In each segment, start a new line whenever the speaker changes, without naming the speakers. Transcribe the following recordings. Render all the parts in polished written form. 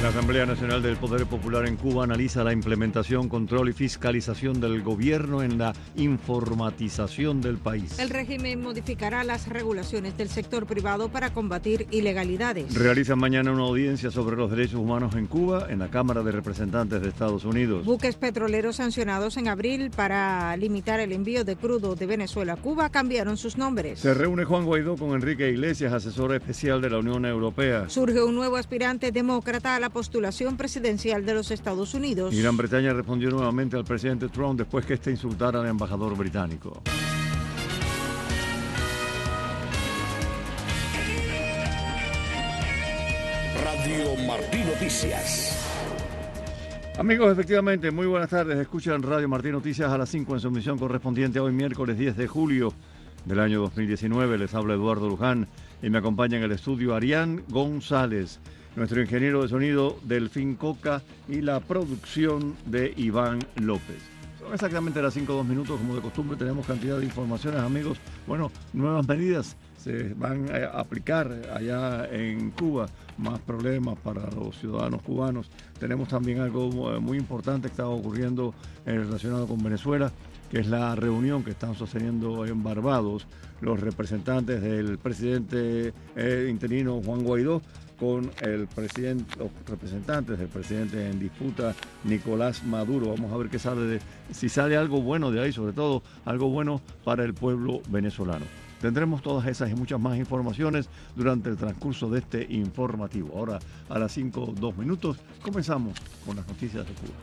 La Asamblea Nacional del Poder Popular en Cuba analiza la implementación, control y fiscalización del gobierno en la informatización del país.
El régimen modificará las regulaciones del sector privado para combatir ilegalidades.
Realizan mañana una audiencia sobre los derechos humanos en Cuba en la Cámara de Representantes de Estados Unidos.
Buques petroleros sancionados en abril para limitar el envío de crudo de Venezuela a Cuba cambiaron sus nombres.
Se reúne Juan Guaidó con Enrique Iglesias, asesor especial de la Unión Europea.
Surge un nuevo aspirante demócrata a la postulación presidencial de los Estados Unidos.
Gran Bretaña respondió nuevamente al presidente Trump después que este insultara al embajador británico.
Radio Martí Noticias.
Amigos, efectivamente, muy buenas tardes. Escuchan Radio Martí Noticias a las 5 en su emisión correspondiente a hoy, miércoles 10 de julio del año 2019. Les habla Eduardo Luján y me acompaña en el estudio Arián González, nuestro ingeniero de sonido Delfín Coca y la producción de Iván López. Son exactamente las 5:02, como de costumbre. Tenemos cantidad de informaciones, amigos. Bueno, nuevas medidas se van a aplicar allá en Cuba, más problemas para los ciudadanos cubanos. Tenemos también algo muy importante que está ocurriendo relacionado con Venezuela, que es la reunión que están sosteniendo en Barbados los representantes del presidente interino Juan Guaidó con los representantes del presidente en disputa, Nicolás Maduro. Vamos a ver qué sale si sale algo bueno de ahí, sobre todo algo bueno para el pueblo venezolano. Tendremos todas esas y muchas más informaciones durante el transcurso de este informativo. Ahora, a las 5:02, comenzamos con las noticias de Cuba.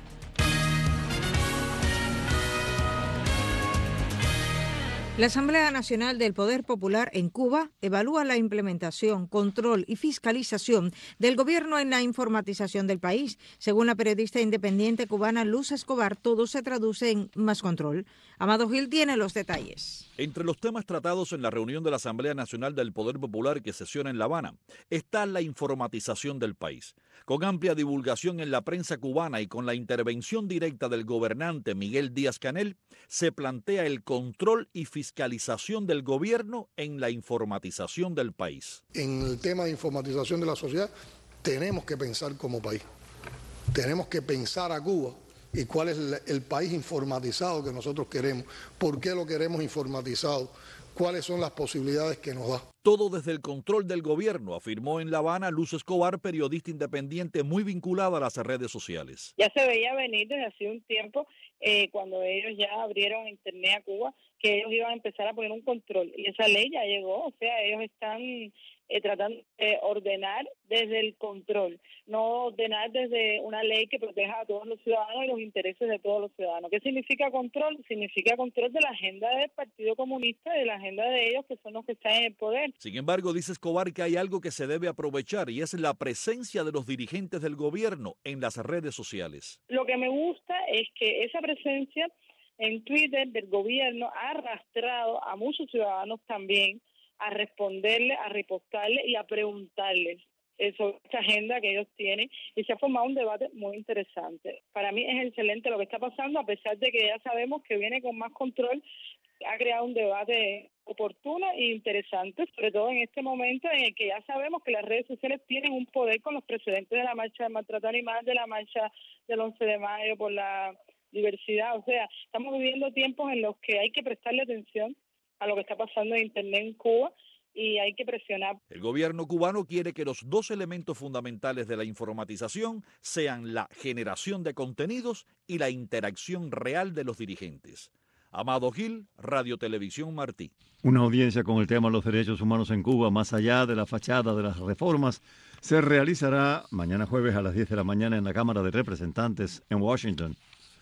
La Asamblea Nacional del Poder Popular en Cuba evalúa la implementación, control y fiscalización del gobierno en la informatización del país. Según la periodista independiente cubana Luz Escobar, todo se traduce en más control. Amado Gil tiene los detalles.
Entre los temas tratados en la reunión de la Asamblea Nacional del Poder Popular que sesiona en La Habana está la informatización del país. Con amplia divulgación en la prensa cubana y con la intervención directa del gobernante Miguel Díaz-Canel, se plantea el control y fiscalización del gobierno en la informatización del país.
En el tema de informatización de la sociedad tenemos que pensar como país. Tenemos que pensar a Cuba y cuál es el país informatizado que nosotros queremos, por qué lo queremos informatizado, cuáles son las posibilidades que nos da.
Todo desde el control del gobierno, afirmó en La Habana Luz Escobar, periodista independiente muy vinculada a las redes sociales.
Ya se veía venir desde hace un tiempo, cuando ellos ya abrieron internet a Cuba, que ellos iban a empezar a poner un control. Y esa ley ya llegó, o sea, ellos están tratando de ordenar desde el control, no ordenar desde una ley que proteja a todos los ciudadanos y los intereses de todos los ciudadanos. ¿Qué significa control? Significa control de la agenda del Partido Comunista y de la agenda de ellos, que son los que están en el poder.
Sin embargo, dice Escobar que hay algo que se debe aprovechar y es la presencia de los dirigentes del gobierno en las redes sociales.
Lo que me gusta es que esa presencia en Twitter del gobierno ha arrastrado a muchos ciudadanos también a responderle, a repostarle y a preguntarles sobre esta agenda que ellos tienen, y se ha formado un debate muy interesante. Para mí es excelente lo que está pasando, a pesar de que ya sabemos que viene con más control. Ha creado un debate oportuno e interesante, sobre todo en este momento en el que ya sabemos que las redes sociales tienen un poder con los precedentes de la marcha del maltrato animal, de la marcha del 11 de mayo por la diversidad. O sea, estamos viviendo tiempos en los que hay que prestarle atención a lo que está pasando en Internet en Cuba y hay que presionar.
El gobierno cubano quiere que los dos elementos fundamentales de la informatización sean la generación de contenidos y la interacción real de los dirigentes. Amado Gil, Radio Televisión Martí.
Una audiencia con el tema de los derechos humanos en Cuba, más allá de la fachada de las reformas, se realizará mañana jueves a las 10 de la mañana en la Cámara de Representantes en Washington.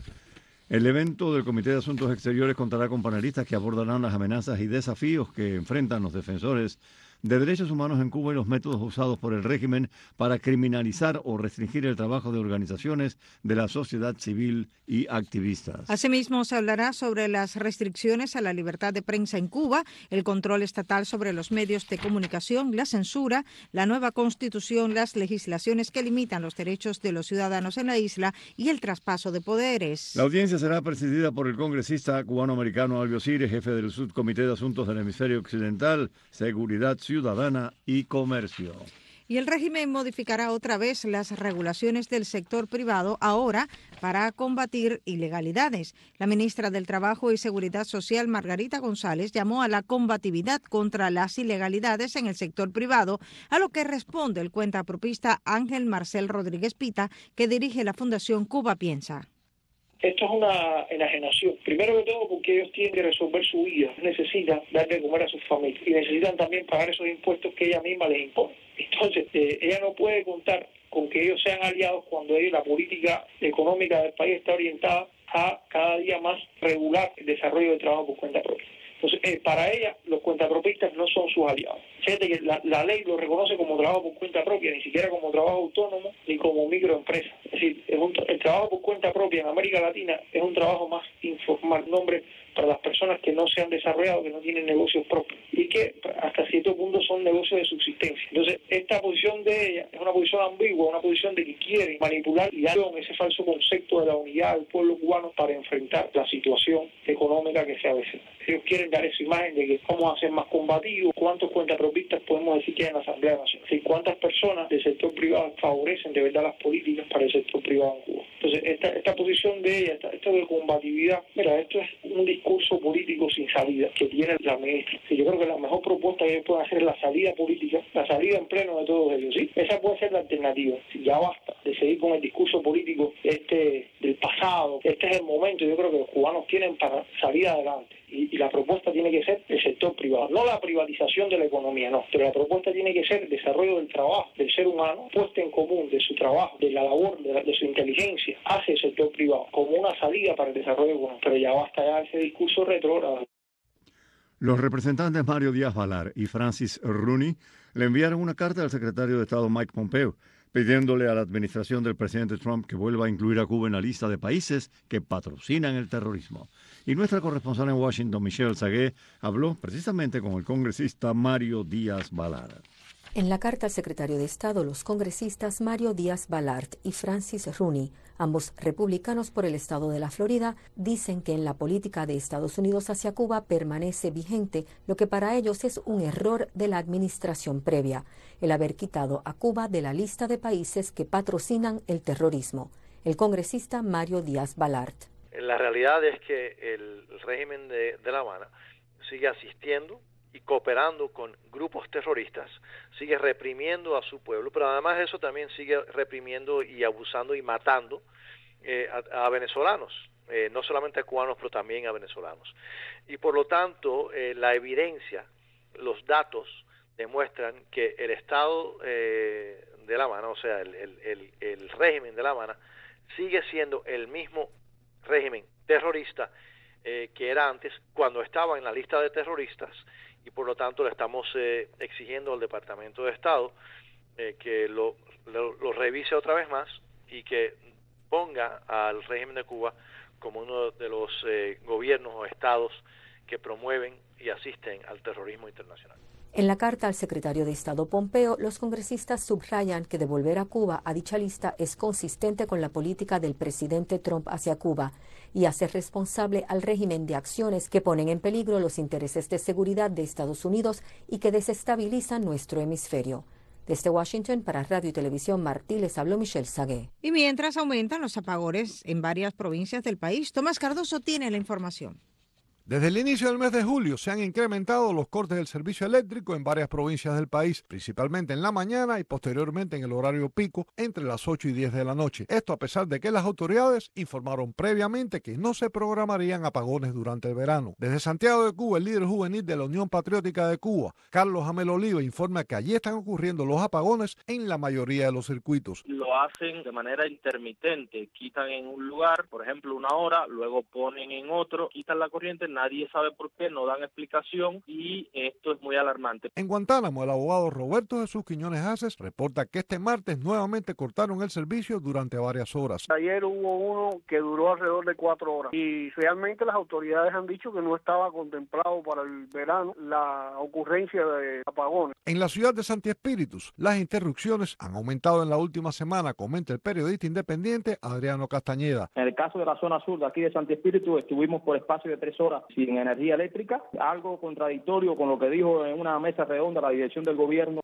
El evento del Comité de Asuntos Exteriores contará con panelistas que abordarán las amenazas y desafíos que enfrentan los defensores de derechos humanos en Cuba y los métodos usados por el régimen para criminalizar o restringir el trabajo de organizaciones de la sociedad civil y activistas.
Asimismo, se hablará sobre las restricciones a la libertad de prensa en Cuba, el control estatal sobre los medios de comunicación, la censura, la nueva constitución, las legislaciones que limitan los derechos de los ciudadanos en la isla y el traspaso de poderes.
La audiencia será presidida por el congresista cubano-americano Alvio Sires, jefe del Subcomité de Asuntos del Hemisferio Occidental, Seguridad Ciudadana y Comercio.
Y el régimen modificará otra vez las regulaciones del sector privado ahora para combatir ilegalidades. La ministra del Trabajo y Seguridad Social, Margarita González, llamó a la combatividad contra las ilegalidades en el sector privado, a lo que responde el cuentapropista Ángel Marcel Rodríguez Pita, que dirige la Fundación Cuba Piensa.
Esto es una enajenación. Primero que todo porque ellos tienen que resolver su vida, necesitan darle de comer a sus familias y necesitan también pagar esos impuestos que ella misma les impone. Entonces, ella no puede contar con que ellos sean aliados cuando la política económica del país está orientada a cada día más regular el desarrollo del trabajo por cuenta propia. Entonces, para ella, los cuentapropistas no son sus aliados. Fíjate que la ley lo reconoce como trabajo por cuenta propia, ni siquiera como trabajo autónomo ni como microempresa. Es decir, el trabajo por cuenta propia en América Latina es un trabajo más informal, nombre para las personas que no se han desarrollado, que no tienen negocios propios y que hasta cierto punto son negocios de subsistencia. Entonces, esta posición de ella es una posición ambigua, una posición de que quieren manipular y dar ese falso concepto de la unidad del pueblo cubano para enfrentar la situación económica que se avecina. Ellos quieren dar esa imagen de que vamos a ser más combativos, cuántos cuentapropistas podemos decir que hay en la Asamblea Nacional, y cuántas personas del sector privado favorecen de verdad las políticas para el sector privado en Cuba. Entonces, esta posición de ella, esto de combatividad, mira, esto es un discurso político sin salida que tiene la ministra. Sí, yo creo que la mejor propuesta que ellos pueden hacer es la salida política, la salida en pleno de todos ellos, ¿sí? Esa puede ser la alternativa. Sí, ya basta de seguir con el discurso político del pasado. Este es el momento, yo creo que los cubanos tienen para salir adelante. Y la propuesta tiene que ser el sector privado, no la privatización de la economía, no, pero la propuesta tiene que ser el desarrollo del trabajo, del ser humano, puesta en común de su trabajo, de la labor, de su inteligencia hacia el sector privado, como una salida para el desarrollo económico. Pero ya basta ya ese discurso retrógrado.
Los representantes Mario Díaz Balart y Francis Rooney le enviaron una carta al secretario de Estado Mike Pompeo, pidiéndole a la administración del presidente Trump que vuelva a incluir a Cuba en la lista de países que patrocinan el terrorismo. Y nuestra corresponsal en Washington, Michelle Sagué, habló precisamente con el congresista Mario Díaz Balart.
En la carta al secretario de Estado, los congresistas Mario Díaz Balart y Francis Rooney, ambos republicanos por el estado de la Florida, dicen que en la política de Estados Unidos hacia Cuba permanece vigente lo que para ellos es un error de la administración previa, el haber quitado a Cuba de la lista de países que patrocinan el terrorismo. El congresista Mario Díaz Balart.
La realidad es que el régimen de La Habana sigue asistiendo y cooperando con grupos terroristas, sigue reprimiendo a su pueblo, pero además de eso también sigue reprimiendo y abusando y matando a venezolanos, no solamente a cubanos, pero también a venezolanos. Y por lo tanto, la evidencia, los datos demuestran que el Estado de La Habana, o sea, el régimen de La Habana, sigue siendo el mismo régimen terrorista que era antes, cuando estaba en la lista de terroristas, y por lo tanto le estamos exigiendo al Departamento de Estado que lo revise otra vez más y que ponga al régimen de Cuba como uno de los gobiernos o estados que promueven y asisten al terrorismo internacional.
En la carta al secretario de Estado Pompeo, los congresistas subrayan que devolver a Cuba a dicha lista es consistente con la política del presidente Trump hacia Cuba y hace responsable al régimen de acciones que ponen en peligro los intereses de seguridad de Estados Unidos y que desestabilizan nuestro hemisferio. Desde Washington, para Radio y Televisión Martí, les habló Michelle Sagué.
Y mientras aumentan los apagones en varias provincias del país, Tomás Cardoso tiene la información.
Desde el inicio del mes de julio se han incrementado los cortes del servicio eléctrico en varias provincias del país, principalmente en la mañana y posteriormente en el horario pico entre las 8 y 10 de la noche. Esto a pesar de que las autoridades informaron previamente que no se programarían apagones durante el verano. Desde Santiago de Cuba, el líder juvenil de la Unión Patriótica de Cuba, Carlos Jamel Oliva, informa que allí están ocurriendo los apagones en la mayoría de los circuitos.
Lo hacen de manera intermitente, quitan en un lugar, por ejemplo, una hora, luego ponen en otro, quitan la corriente, nadie sabe por qué, no dan explicación y esto es muy alarmante.
En Guantánamo, el abogado Roberto Jesús Quiñones Haces reporta que este martes nuevamente cortaron el servicio durante varias horas.
Ayer hubo uno que duró alrededor de 4 horas y realmente las autoridades han dicho que no estaba contemplado para el verano la ocurrencia de apagones.
En la ciudad de Santi Espíritus, las interrupciones han aumentado en la última semana, comenta el periodista independiente Adriano Castañeda.
En el caso de la zona sur de aquí de Santi Espíritus, estuvimos por espacio de 3 horas sin energía eléctrica, algo contradictorio con lo que dijo en una mesa redonda la dirección del gobierno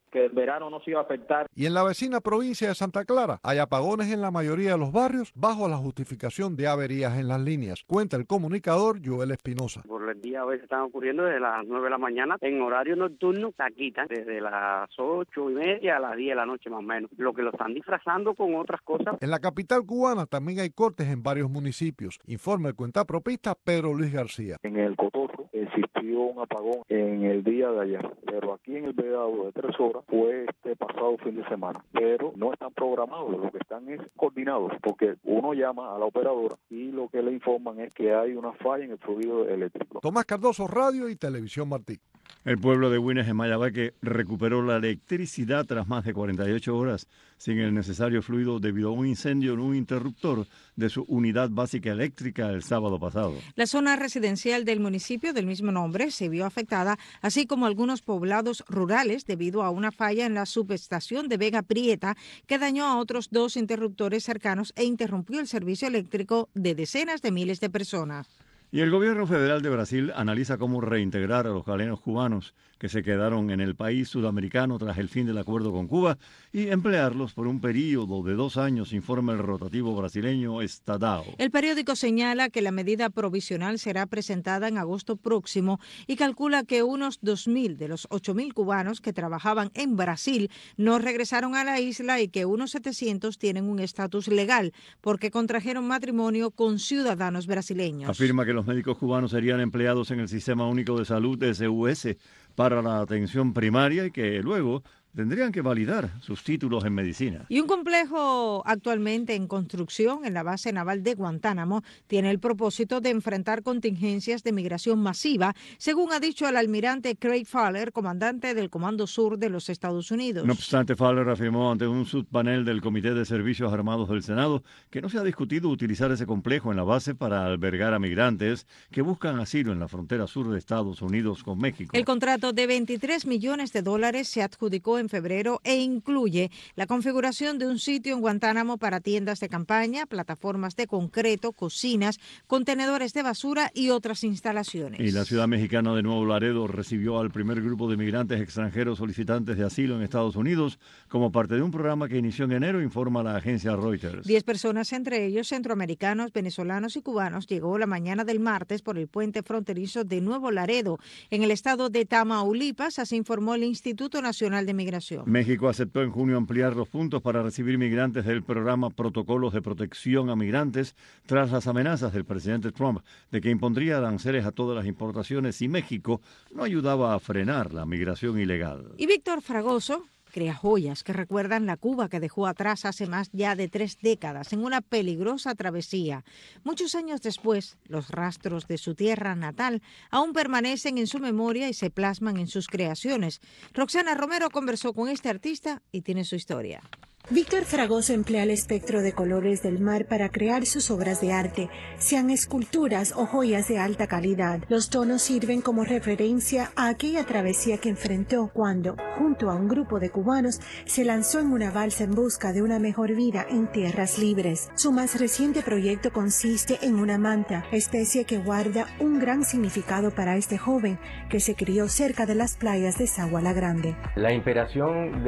que el verano no se iba a afectar.
Y en la vecina provincia de Santa Clara hay apagones en la mayoría de los barrios bajo la justificación de averías en las líneas. Cuenta el comunicador Joel Espinosa.
Por el día a veces están ocurriendo desde las 9 de la mañana en horario nocturno, la quitan desde las 8:30 a las 10 de la noche más o menos, lo que lo están disfrazando con otras cosas.
En la capital cubana también hay cortes en varios municipios, informa el cuentapropista Pedro Luis García.
En el Cotorro existió un apagón en el día de ayer, pero aquí en el Vedado de 3 horas fue este pasado fin de semana, pero no están programados, lo que están es coordinados, porque uno llama a la operadora y lo que le informan es que hay una falla en el fluido eléctrico.
Tomás Cardoso, Radio y Televisión Martí.
El pueblo de Güines, en Mayabeque, recuperó la electricidad tras más de 48 horas sin el necesario fluido debido a un incendio en un interruptor de su unidad básica eléctrica el sábado pasado.
La zona residencial del municipio del mismo nombre se vio afectada, así como algunos poblados rurales debido a una falla en la subestación de Vega Prieta que dañó a otros 2 interruptores cercanos e interrumpió el servicio eléctrico de decenas de miles de personas.
Y el gobierno federal de Brasil analiza cómo reintegrar a los galenos cubanos que se quedaron en el país sudamericano tras el fin del acuerdo con Cuba y emplearlos por un periodo de 2 años, informa el rotativo brasileño Estadão.
El periódico señala que la medida provisional será presentada en agosto próximo y calcula que unos 2.000 de los 8.000 cubanos que trabajaban en Brasil no regresaron a la isla y que unos 700 tienen un estatus legal porque contrajeron matrimonio con ciudadanos brasileños.
Afirma que los médicos cubanos serían empleados en el Sistema Único de Salud SUS para la atención primaria y que luego tendrían que validar sus títulos en medicina.
Y un complejo actualmente en construcción en la base naval de Guantánamo tiene el propósito de enfrentar contingencias de migración masiva, según ha dicho el almirante Craig Fowler, comandante del Comando Sur de los Estados Unidos.
No obstante, Fowler afirmó ante un subpanel del Comité de Servicios Armados del Senado que no se ha discutido utilizar ese complejo en la base para albergar a migrantes que buscan asilo en la frontera sur de Estados Unidos con México.
El contrato de $23 millones se adjudicó en febrero e incluye la configuración de un sitio en Guantánamo para tiendas de campaña, plataformas de concreto, cocinas, contenedores de basura y otras instalaciones.
Y la ciudad mexicana de Nuevo Laredo recibió al primer grupo de migrantes extranjeros solicitantes de asilo en Estados Unidos como parte de un programa que inició en enero, informa la agencia Reuters.
10 personas, entre ellos centroamericanos, venezolanos y cubanos, llegó la mañana del martes por el puente fronterizo de Nuevo Laredo, en el estado de Tamaulipas, así informó el Instituto Nacional de Migración.
México aceptó en junio ampliar los puntos para recibir migrantes del programa Protocolos de Protección a Migrantes tras las amenazas del presidente Trump de que impondría aranceles a todas las importaciones si México no ayudaba a frenar la migración ilegal.
Y Víctor Fragoso crea joyas que recuerdan la Cuba que dejó atrás hace más ya de 3 décadas en una peligrosa travesía. Muchos años después, los rastros de su tierra natal aún permanecen en su memoria y se plasman en sus creaciones. Roxana Romero conversó con este artista y tiene su historia.
Víctor Fragoso emplea el espectro de colores del mar para crear sus obras de arte, sean esculturas o joyas de alta calidad. Los tonos sirven como referencia a aquella travesía que enfrentó cuando, junto a un grupo de cubanos, se lanzó en una balsa en busca de una mejor vida en tierras libres. Su más reciente proyecto consiste en una manta, especie que guarda un gran significado para este joven que se crió cerca de las playas de Sagua la Grande.
La inspiración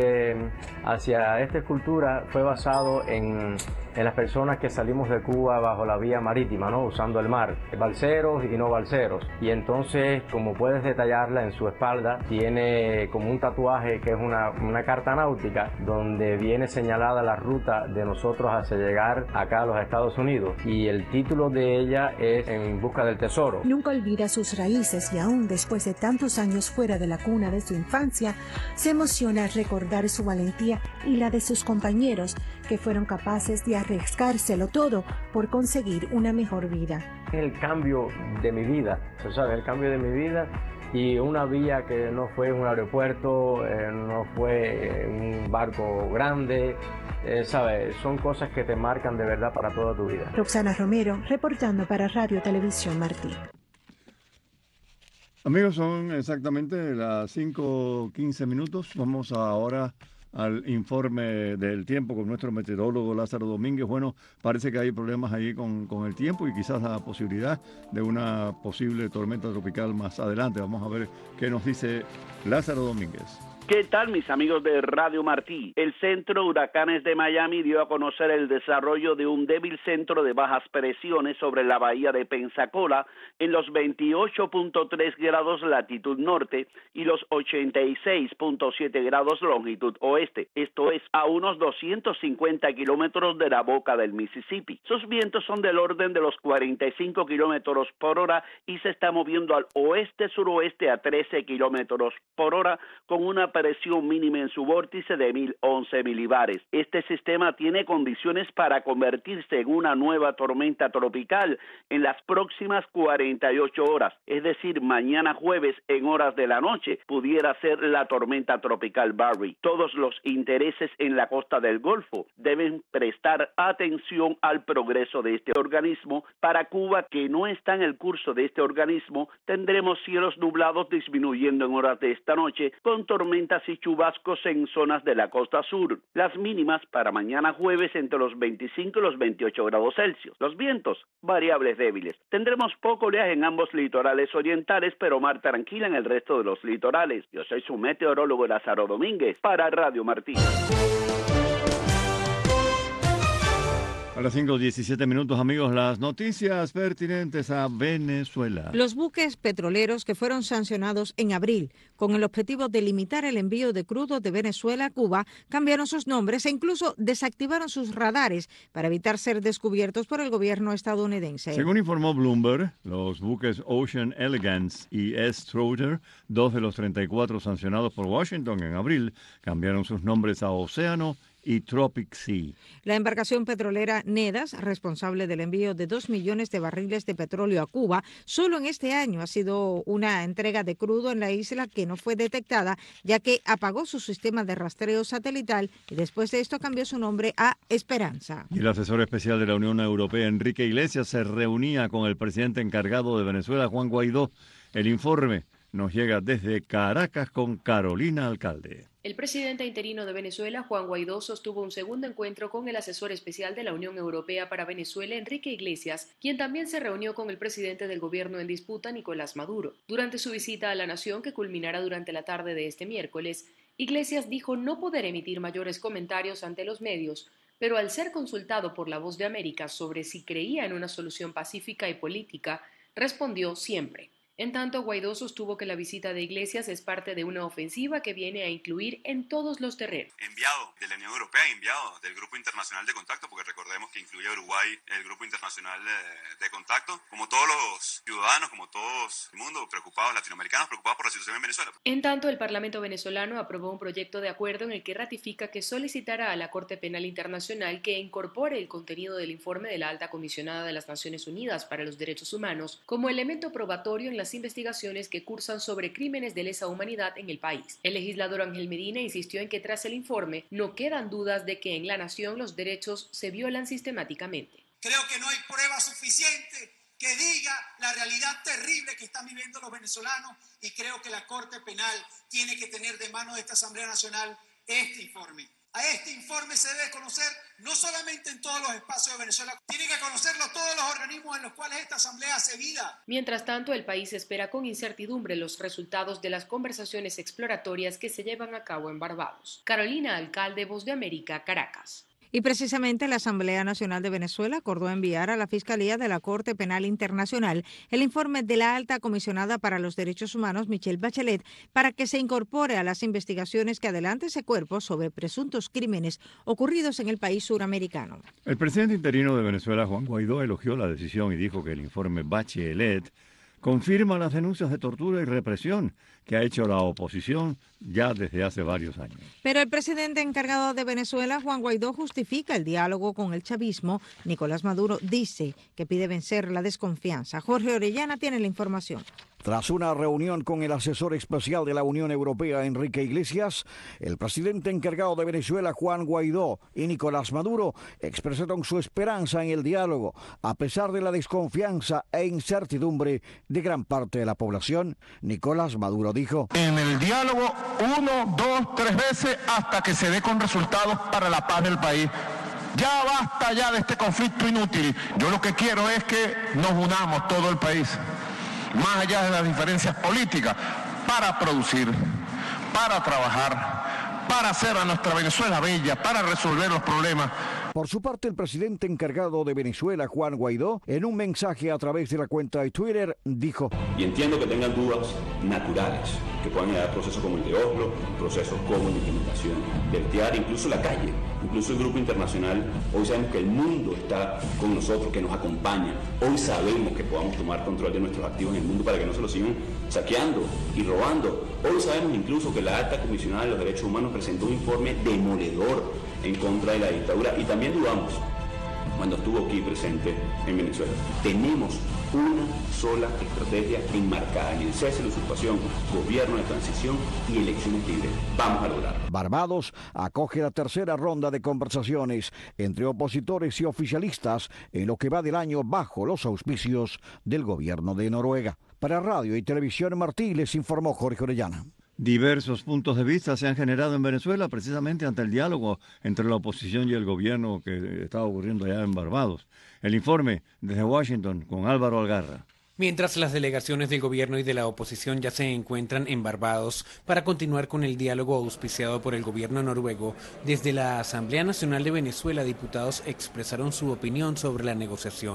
hacia esta escultura fue basado en las personas que salimos de Cuba bajo la vía marítima, ¿no? Usando el mar, balseros y no balseros. Y entonces, como puedes detallarla en su espalda, tiene como un tatuaje que es una carta náutica donde viene señalada la ruta de nosotros hacia llegar acá a los Estados Unidos. Y el título de ella es En busca del tesoro.
Nunca olvida sus raíces y aún después de tantos años fuera de la cuna de su infancia, se emociona al recordar su valentía y la de sus compañeros que fueron capaces de arriesgárselo todo por conseguir una mejor vida.
El cambio de mi vida, ¿sabes? El cambio de mi vida y una vía que no fue un aeropuerto, no fue un barco grande, ¿sabes? Son cosas que te marcan de verdad para toda tu vida.
Roxana Romero, reportando para Radio Televisión Martí.
Amigos, son exactamente las 5:15 minutos. Vamos ahora al informe del tiempo con nuestro meteorólogo Lázaro Domínguez. Bueno, parece que hay problemas ahí con el tiempo y quizás la posibilidad de una posible tormenta tropical más adelante. Vamos a ver qué nos dice Lázaro Domínguez.
¿Qué tal, mis amigos de Radio Martí? El Centro Huracanes de Miami dio a conocer el desarrollo de un débil centro de bajas presiones sobre la bahía de Pensacola en los 28.3 grados latitud norte y los 86.7 grados longitud oeste. Esto es a unos 250 kilómetros de la boca del Mississippi. Sus vientos son del orden de los 45 kilómetros por hora y se está moviendo al oeste-suroeste a 13 kilómetros por hora con una presión mínima en su vórtice de 1011 milibares. Este sistema tiene condiciones para convertirse en una nueva tormenta tropical en las próximas 48 horas, es decir, mañana jueves en horas de la noche pudiera ser la tormenta tropical Barry. Todos los intereses en la costa del Golfo deben prestar atención al progreso de este organismo. Para Cuba, que no está en el curso de este organismo, tendremos cielos nublados disminuyendo en horas de esta noche con tormentas y chubascos en zonas de la costa sur. Las mínimas para mañana jueves entre los 25 y los 28 grados Celsius. Los vientos, variables débiles. Tendremos poco oleaje en ambos litorales orientales, pero mar tranquila en el resto de los litorales. Yo soy su meteorólogo Lázaro Domínguez para Radio Martí.
A las 5:17 minutos, amigos, las noticias pertinentes a Venezuela.
Los buques petroleros que fueron sancionados en abril con el objetivo de limitar el envío de crudo de Venezuela a Cuba cambiaron sus nombres e incluso desactivaron sus radares para evitar ser descubiertos por el gobierno estadounidense.
Según informó Bloomberg, los buques Ocean Elegance y S. Trotter, 2 de los 34 sancionados por Washington en abril, cambiaron sus nombres a Océano y Tropic Sea.
La embarcación petrolera Nedas, responsable del envío de 2 millones de barriles de petróleo a Cuba, solo en este año ha sido una entrega de crudo en la isla que no fue detectada, ya que apagó su sistema de rastreo satelital y después de esto cambió su nombre a Esperanza.
Y el asesor especial de la Unión Europea, Enrique Iglesias, se reunía con el presidente encargado de Venezuela, Juan Guaidó. El informe nos llega desde Caracas con Carolina Alcalde.
El presidente interino de Venezuela, Juan Guaidó, sostuvo un segundo encuentro con el asesor especial de la Unión Europea para Venezuela, Enrique Iglesias, quien también se reunió con el presidente del gobierno en disputa, Nicolás Maduro. Durante su visita a la nación, que culminará durante la tarde de este miércoles, Iglesias dijo no poder emitir mayores comentarios ante los medios, pero al ser consultado por La Voz de América sobre si creía en una solución pacífica y política, respondió siempre. En tanto, Guaidó sostuvo que la visita de Iglesias es parte de una ofensiva que viene a incluir en todos los terrenos.
Enviado de la Unión Europea, enviado del Grupo Internacional de Contacto, porque recordemos que incluye a Uruguay el Grupo Internacional de Contacto, como todos los ciudadanos, como todos el mundo, preocupados, latinoamericanos, preocupados por la situación en Venezuela.
En tanto, el Parlamento venezolano aprobó un proyecto de acuerdo en el que ratifica que solicitará a la Corte Penal Internacional que incorpore el contenido del informe de la Alta Comisionada de las Naciones Unidas para los Derechos Humanos como elemento probatorio en las investigaciones que cursan sobre crímenes de lesa humanidad en el país. El legislador Ángel Medina insistió en que tras el informe no quedan dudas de que en la nación los derechos se violan sistemáticamente.
Creo que no hay prueba suficiente que diga la realidad terrible que están viviendo los venezolanos y creo que la Corte Penal tiene que tener de mano de esta Asamblea Nacional este informe. A este informe se debe conocer no solamente en todos los espacios de Venezuela, tienen que conocerlo todos los organismos en los cuales esta asamblea hace vida.
Mientras tanto, el país espera con incertidumbre los resultados de las conversaciones exploratorias que se llevan a cabo en Barbados. Carolina Alcalde, Voz de América, Caracas.
Y precisamente la Asamblea Nacional de Venezuela acordó enviar a la Fiscalía de la Corte Penal Internacional el informe de la Alta Comisionada para los Derechos Humanos, Michelle Bachelet, para que se incorpore a las investigaciones que adelante ese cuerpo sobre presuntos crímenes ocurridos en el país suramericano.
El presidente interino de Venezuela, Juan Guaidó, elogió la decisión y dijo que el informe Bachelet confirma las denuncias de tortura y represión que ha hecho la oposición ya desde hace varios años.
Pero el presidente encargado de Venezuela, Juan Guaidó, justifica el diálogo con el chavismo. Nicolás Maduro dice que pide vencer la desconfianza. Jorge Orellana tiene la información.
Tras una reunión con el asesor especial de la Unión Europea, Enrique Iglesias, el presidente encargado de Venezuela, Juan Guaidó, y Nicolás Maduro expresaron su esperanza en el diálogo, a pesar de la desconfianza e incertidumbre de gran parte de la población. Nicolás Maduro dijo:
en el diálogo 1, 2, 3 veces hasta que se dé con resultados para la paz del país. Ya basta ya de este conflicto inútil. Yo lo que quiero es que nos unamos todo el país, más allá de las diferencias políticas, para producir para trabajar, para hacer a nuestra Venezuela bella, para resolver los problemas.
Por su parte, el presidente encargado de Venezuela, Juan Guaidó, en un mensaje a través de la cuenta de Twitter, dijo:
y entiendo que tengan dudas naturales, que puedan llegar a procesos como el de Oslo, procesos como la implementación del TIAR, incluso la calle, incluso el grupo internacional. Hoy sabemos que el mundo está con nosotros, que nos acompaña. Hoy sabemos que podamos tomar control de nuestros activos en el mundo para que no se los sigan saqueando y robando. Hoy sabemos incluso que la alta comisionada de los derechos humanos presentó un informe demoledor en contra de la dictadura, y también dudamos cuando estuvo aquí presente en Venezuela. Tenemos una sola estrategia enmarcada en el cese de la usurpación, gobierno de transición y elecciones libres. Vamos a lograr.
Barbados acoge la tercera ronda de conversaciones entre opositores y oficialistas en lo que va del año bajo los auspicios del gobierno de Noruega. Para Radio y Televisión Martí les informó Jorge Orellana.
Diversos puntos de vista se han generado en Venezuela precisamente ante el diálogo entre la oposición y el gobierno que estaba ocurriendo allá en Barbados. El informe desde Washington con Álvaro Algarra.
Mientras las delegaciones del gobierno y de la oposición ya se encuentran en Barbados para continuar con el diálogo auspiciado por el gobierno noruego, desde la Asamblea Nacional de Venezuela, diputados expresaron su opinión sobre la negociación.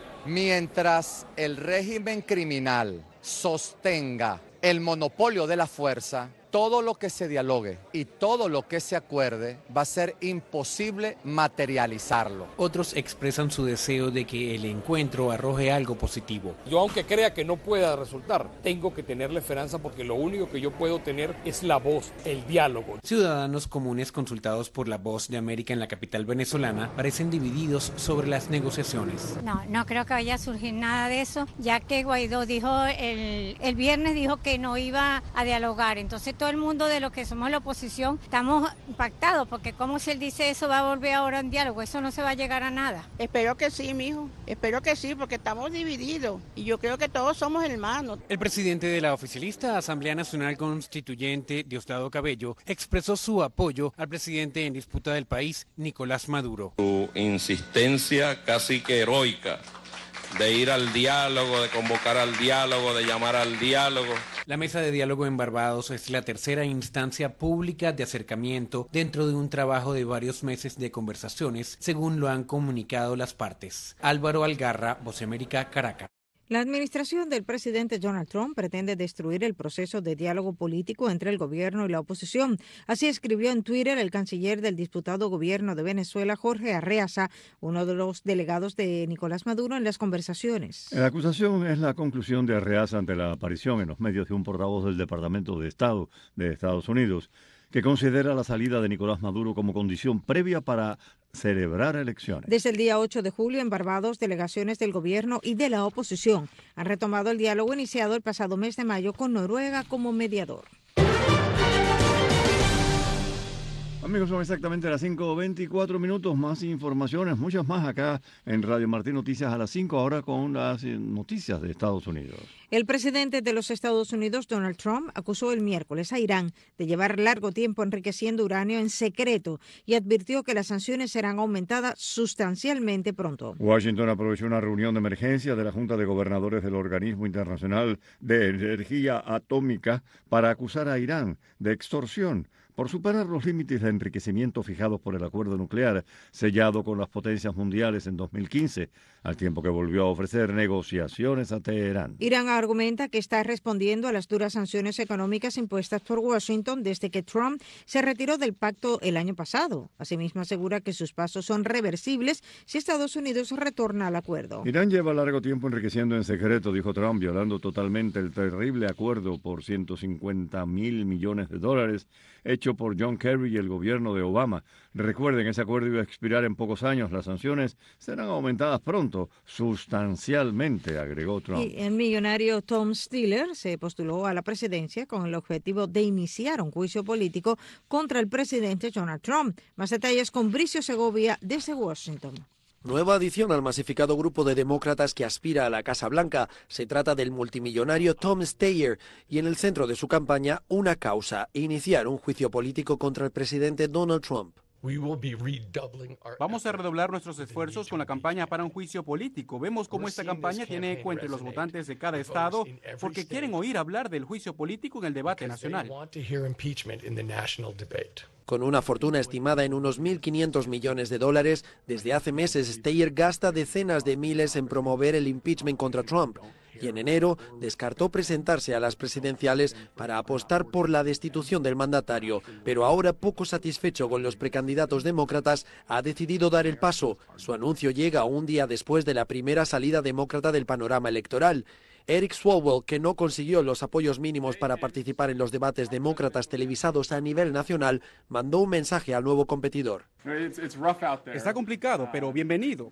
Mientras el régimen criminal sostenga el monopolio de la fuerza, todo lo que se dialogue y todo lo que se acuerde va a ser imposible materializarlo.
Otros expresan su deseo de que el encuentro arroje algo positivo.
Yo, aunque crea que no pueda resultar, tengo que tener la esperanza, porque lo único que yo puedo tener es la voz, el diálogo.
Ciudadanos comunes consultados por La Voz de América en la capital venezolana parecen divididos sobre las negociaciones.
No creo que vaya a surgir nada de eso, ya que Guaidó dijo el viernes dijo que no iba a dialogar. Entonces todo el mundo de los que somos la oposición estamos impactados, porque como si él dice eso va a volver ahora en diálogo, eso no se va a llegar a nada.
Espero que sí, mijo, espero que sí, porque estamos divididos y yo creo que todos somos hermanos.
El presidente de la oficialista Asamblea Nacional Constituyente, Diosdado Cabello, expresó su apoyo al presidente en disputa del país, Nicolás Maduro.
Su insistencia casi que heroica de ir al diálogo, de convocar al diálogo, de llamar al diálogo.
La mesa de diálogo en Barbados es la tercera instancia pública de acercamiento dentro de un trabajo de varios meses de conversaciones, según lo han comunicado las partes. Álvaro Algarra, Voz de América, Caracas.
La administración del presidente Donald Trump pretende destruir el proceso de diálogo político entre el gobierno y la oposición. Así escribió en Twitter el canciller del disputado gobierno de Venezuela, Jorge Arreaza, uno de los delegados de Nicolás Maduro en las conversaciones.
La acusación es la conclusión de Arreaza ante la aparición en los medios de un portavoz del Departamento de Estado de Estados Unidos, que considera la salida de Nicolás Maduro como condición previa para celebrar elecciones.
Desde el día 8 de julio en Barbados, delegaciones del gobierno y de la oposición han retomado el diálogo iniciado el pasado mes de mayo con Noruega como mediador.
Amigos, son exactamente las 5:24. Más informaciones, muchas más acá en Radio Martí Noticias a las 5, ahora con las noticias de Estados Unidos.
El presidente de los Estados Unidos, Donald Trump, acusó el miércoles a Irán de llevar largo tiempo enriqueciendo uranio en secreto y advirtió que las sanciones serán aumentadas sustancialmente pronto.
Washington aprovechó una reunión de emergencia de la Junta de Gobernadores del Organismo Internacional de Energía Atómica para acusar a Irán de extorsión por superar los límites de enriquecimiento fijados por el acuerdo nuclear sellado con las potencias mundiales en 2015, al tiempo que volvió a ofrecer negociaciones a Teherán.
Irán argumenta que está respondiendo a las duras sanciones económicas impuestas por Washington desde que Trump se retiró del pacto el año pasado. Asimismo, asegura que sus pasos son reversibles si Estados Unidos retorna al acuerdo.
Irán lleva largo tiempo enriqueciendo en secreto, dijo Trump, violando totalmente el terrible acuerdo por $150 mil millones hecho por John Kerry y el gobierno de Obama. Recuerden, ese acuerdo iba a expirar en pocos años. Las sanciones serán aumentadas pronto, sustancialmente, agregó Trump.
Y el millonario Tom Steele se postuló a la presidencia con el objetivo de iniciar un juicio político contra el presidente Donald Trump. Más detalles con Bricio Segovia desde Washington.
Nueva adición al masificado grupo de demócratas que aspira a la Casa Blanca. Se trata del multimillonario Tom Steyer y en el centro de su campaña una causa: iniciar un juicio político contra el presidente Donald Trump.
Vamos a redoblar nuestros esfuerzos con la campaña para un juicio político. Vemos cómo esta campaña tiene eco entre los votantes de cada estado porque quieren oír hablar del juicio político en el debate nacional.
Con una fortuna estimada en unos 1.500 millones de dólares, desde hace meses Steyer gasta decenas de miles en promover el impeachment contra Trump. Y en enero descartó presentarse a las presidenciales para apostar por la destitución del mandatario. Pero ahora, poco satisfecho con los precandidatos demócratas, ha decidido dar el paso. Su anuncio llega un día después de la primera salida demócrata del panorama electoral. Eric Swalwell, que no consiguió los apoyos mínimos para participar en los debates demócratas televisados a nivel nacional, mandó un mensaje al nuevo competidor.
Está complicado, pero bienvenido.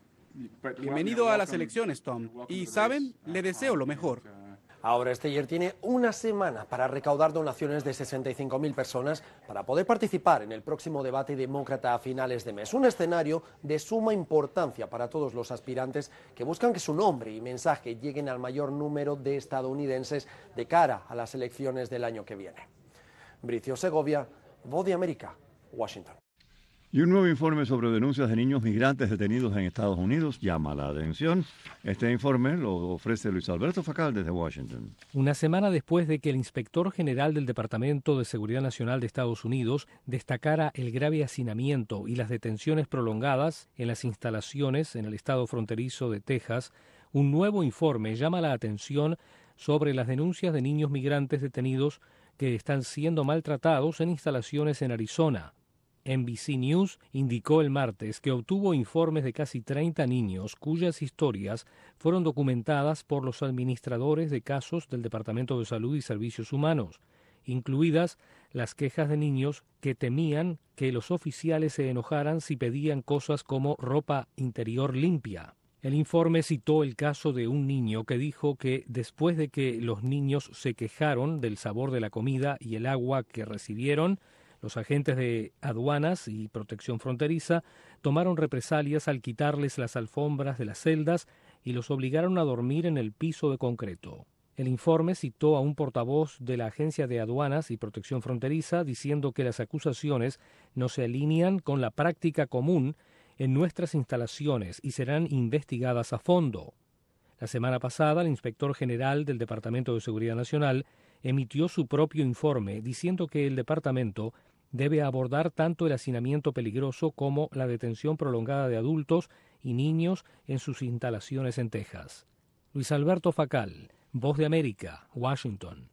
Bienvenido a las elecciones, Tom. Y, ¿saben? Le deseo lo mejor.
Ahora Steyer tiene una semana para recaudar donaciones de 65.000 personas para poder participar en el próximo debate demócrata a finales de mes. Un escenario de suma importancia para todos los aspirantes que buscan que su nombre y mensaje lleguen al mayor número de estadounidenses de cara a las elecciones del año que viene. Bricio Segovia, Voz de América, Washington.
Y un nuevo informe sobre denuncias de niños migrantes detenidos en Estados Unidos llama la atención. Este informe lo ofrece Luis Alberto Facal desde Washington.
Una semana después de que el inspector general del Departamento de Seguridad Nacional de Estados Unidos destacara el grave hacinamiento y las detenciones prolongadas en las instalaciones en el estado fronterizo de Texas, un nuevo informe llama la atención sobre las denuncias de niños migrantes detenidos que están siendo maltratados en instalaciones en Arizona. NBC News indicó el martes que obtuvo informes de casi 30 niños cuyas historias fueron documentadas por los administradores de casos del Departamento de Salud y Servicios Humanos, incluidas las quejas de niños que temían que los oficiales se enojaran si pedían cosas como ropa interior limpia. El informe citó el caso de un niño que dijo que después de que los niños se quejaron del sabor de la comida y el agua que recibieron, los agentes de aduanas y protección fronteriza tomaron represalias al quitarles las alfombras de las celdas y los obligaron a dormir en el piso de concreto. El informe citó a un portavoz de la Agencia de Aduanas y Protección Fronteriza diciendo que las acusaciones no se alinean con la práctica común en nuestras instalaciones y serán investigadas a fondo. La semana pasada, el inspector general del Departamento de Seguridad Nacional emitió su propio informe diciendo que el departamento debe abordar tanto el hacinamiento peligroso como la detención prolongada de adultos y niños en sus instalaciones en Texas. Luis Alberto Facal, Voz de América, Washington.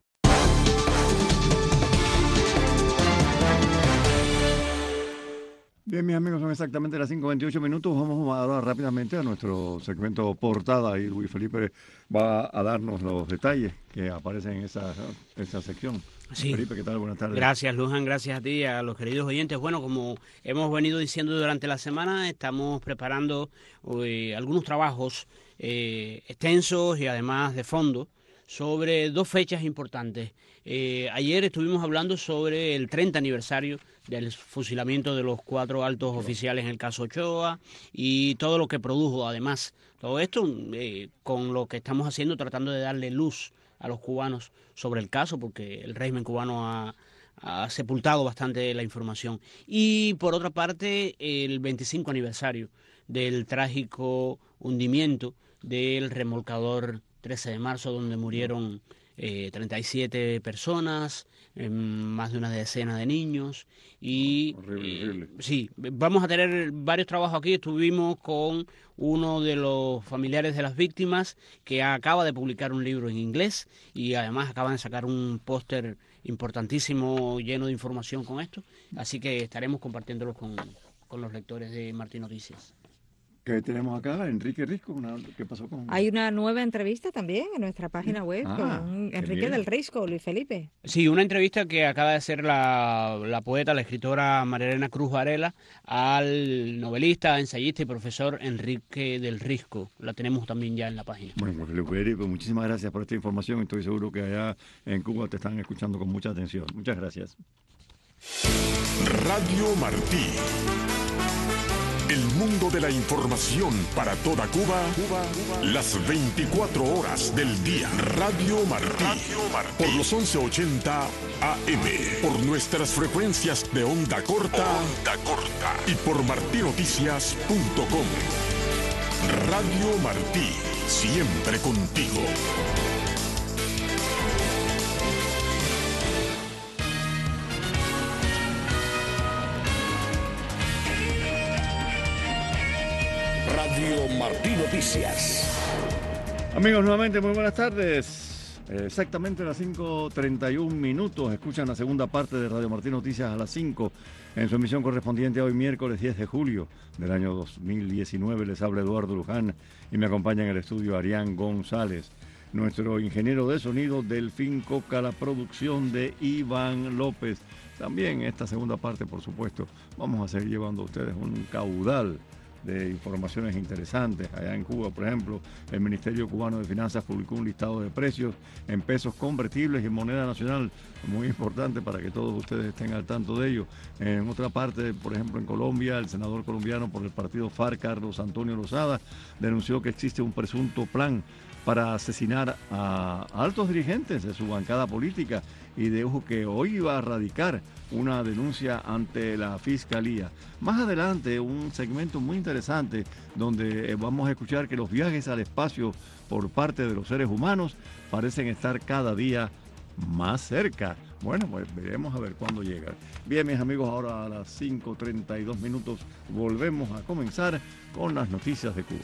Bien, mis amigos, son exactamente las 5:28 minutos. Vamos a dar rápidamente a nuestro segmento portada y Luis Felipe va a darnos los detalles que aparecen en esa sección.
Sí.
Felipe, ¿qué tal? Buenas tardes.
Gracias, Luján, gracias a ti y a los queridos oyentes. Bueno, como hemos venido diciendo durante la semana, estamos preparando algunos trabajos extensos y además de fondo sobre dos fechas importantes. Ayer estuvimos hablando sobre el 30 aniversario del fusilamiento de los 4 altos oficiales en el caso Ochoa y todo lo que produjo, además, todo esto con lo que estamos haciendo, tratando de darle luz a los cubanos sobre el caso, porque el régimen cubano ha sepultado bastante la información. Y por otra parte, el 25 aniversario del trágico hundimiento del remolcador 13 de marzo, donde murieron 37 personas, más de una decena de niños. Y horrible. Sí, vamos a tener varios trabajos aquí. Estuvimos con uno de los familiares de las víctimas que acaba de publicar un libro en inglés y además acaban de sacar un póster importantísimo lleno de información con esto. Así que estaremos compartiéndolo con los lectores de Martín Noticias.
¿Qué tenemos acá? Enrique Risco. ¿Qué pasó con...?
Hay una nueva entrevista también en nuestra página web con Enrique del Risco, Luis Felipe.
Sí, una entrevista que acaba de hacer la poeta, la escritora María Elena Cruz Varela al novelista, ensayista y profesor Enrique del Risco. La tenemos también ya en la página.
Bueno, Felipe, muchísimas gracias por esta información. Estoy seguro que allá en Cuba te están escuchando con mucha atención. Muchas gracias.
Radio Martí. El mundo de la información para toda Cuba, las 24 horas del día. Radio Martí, por los 1180 AM, por nuestras frecuencias de onda corta y por martinoticias.com. Radio Martí, siempre contigo.
Radio Martí Noticias.
Amigos, nuevamente muy buenas tardes. Exactamente a las 5:31. Escuchan la segunda parte de Radio Martí Noticias a las 5 en su emisión correspondiente a hoy miércoles 10 de julio del año 2019. Les habla Eduardo Luján y me acompaña en el estudio Arián González. Nuestro ingeniero de sonido Delfín Coca, la producción de Iván López. También esta segunda parte, por supuesto, vamos a seguir llevando a ustedes un caudal de informaciones interesantes. Allá en Cuba, por ejemplo, el Ministerio Cubano de Finanzas publicó un listado de precios en pesos convertibles y en moneda nacional, muy importante para que todos ustedes estén al tanto de ello. En otra parte, por ejemplo, en Colombia, el senador colombiano por el partido FARC, Carlos Antonio Lozada, denunció que existe un presunto plan para asesinar a altos dirigentes de su bancada política y dijo que hoy iba a radicar una denuncia ante la Fiscalía. Más adelante, un segmento muy interesante donde vamos a escuchar que los viajes al espacio por parte de los seres humanos parecen estar cada día más cerca. Bueno, pues veremos a ver cuándo llegan. Bien, mis amigos, ahora a las 5:32 volvemos a comenzar con las noticias de Cuba.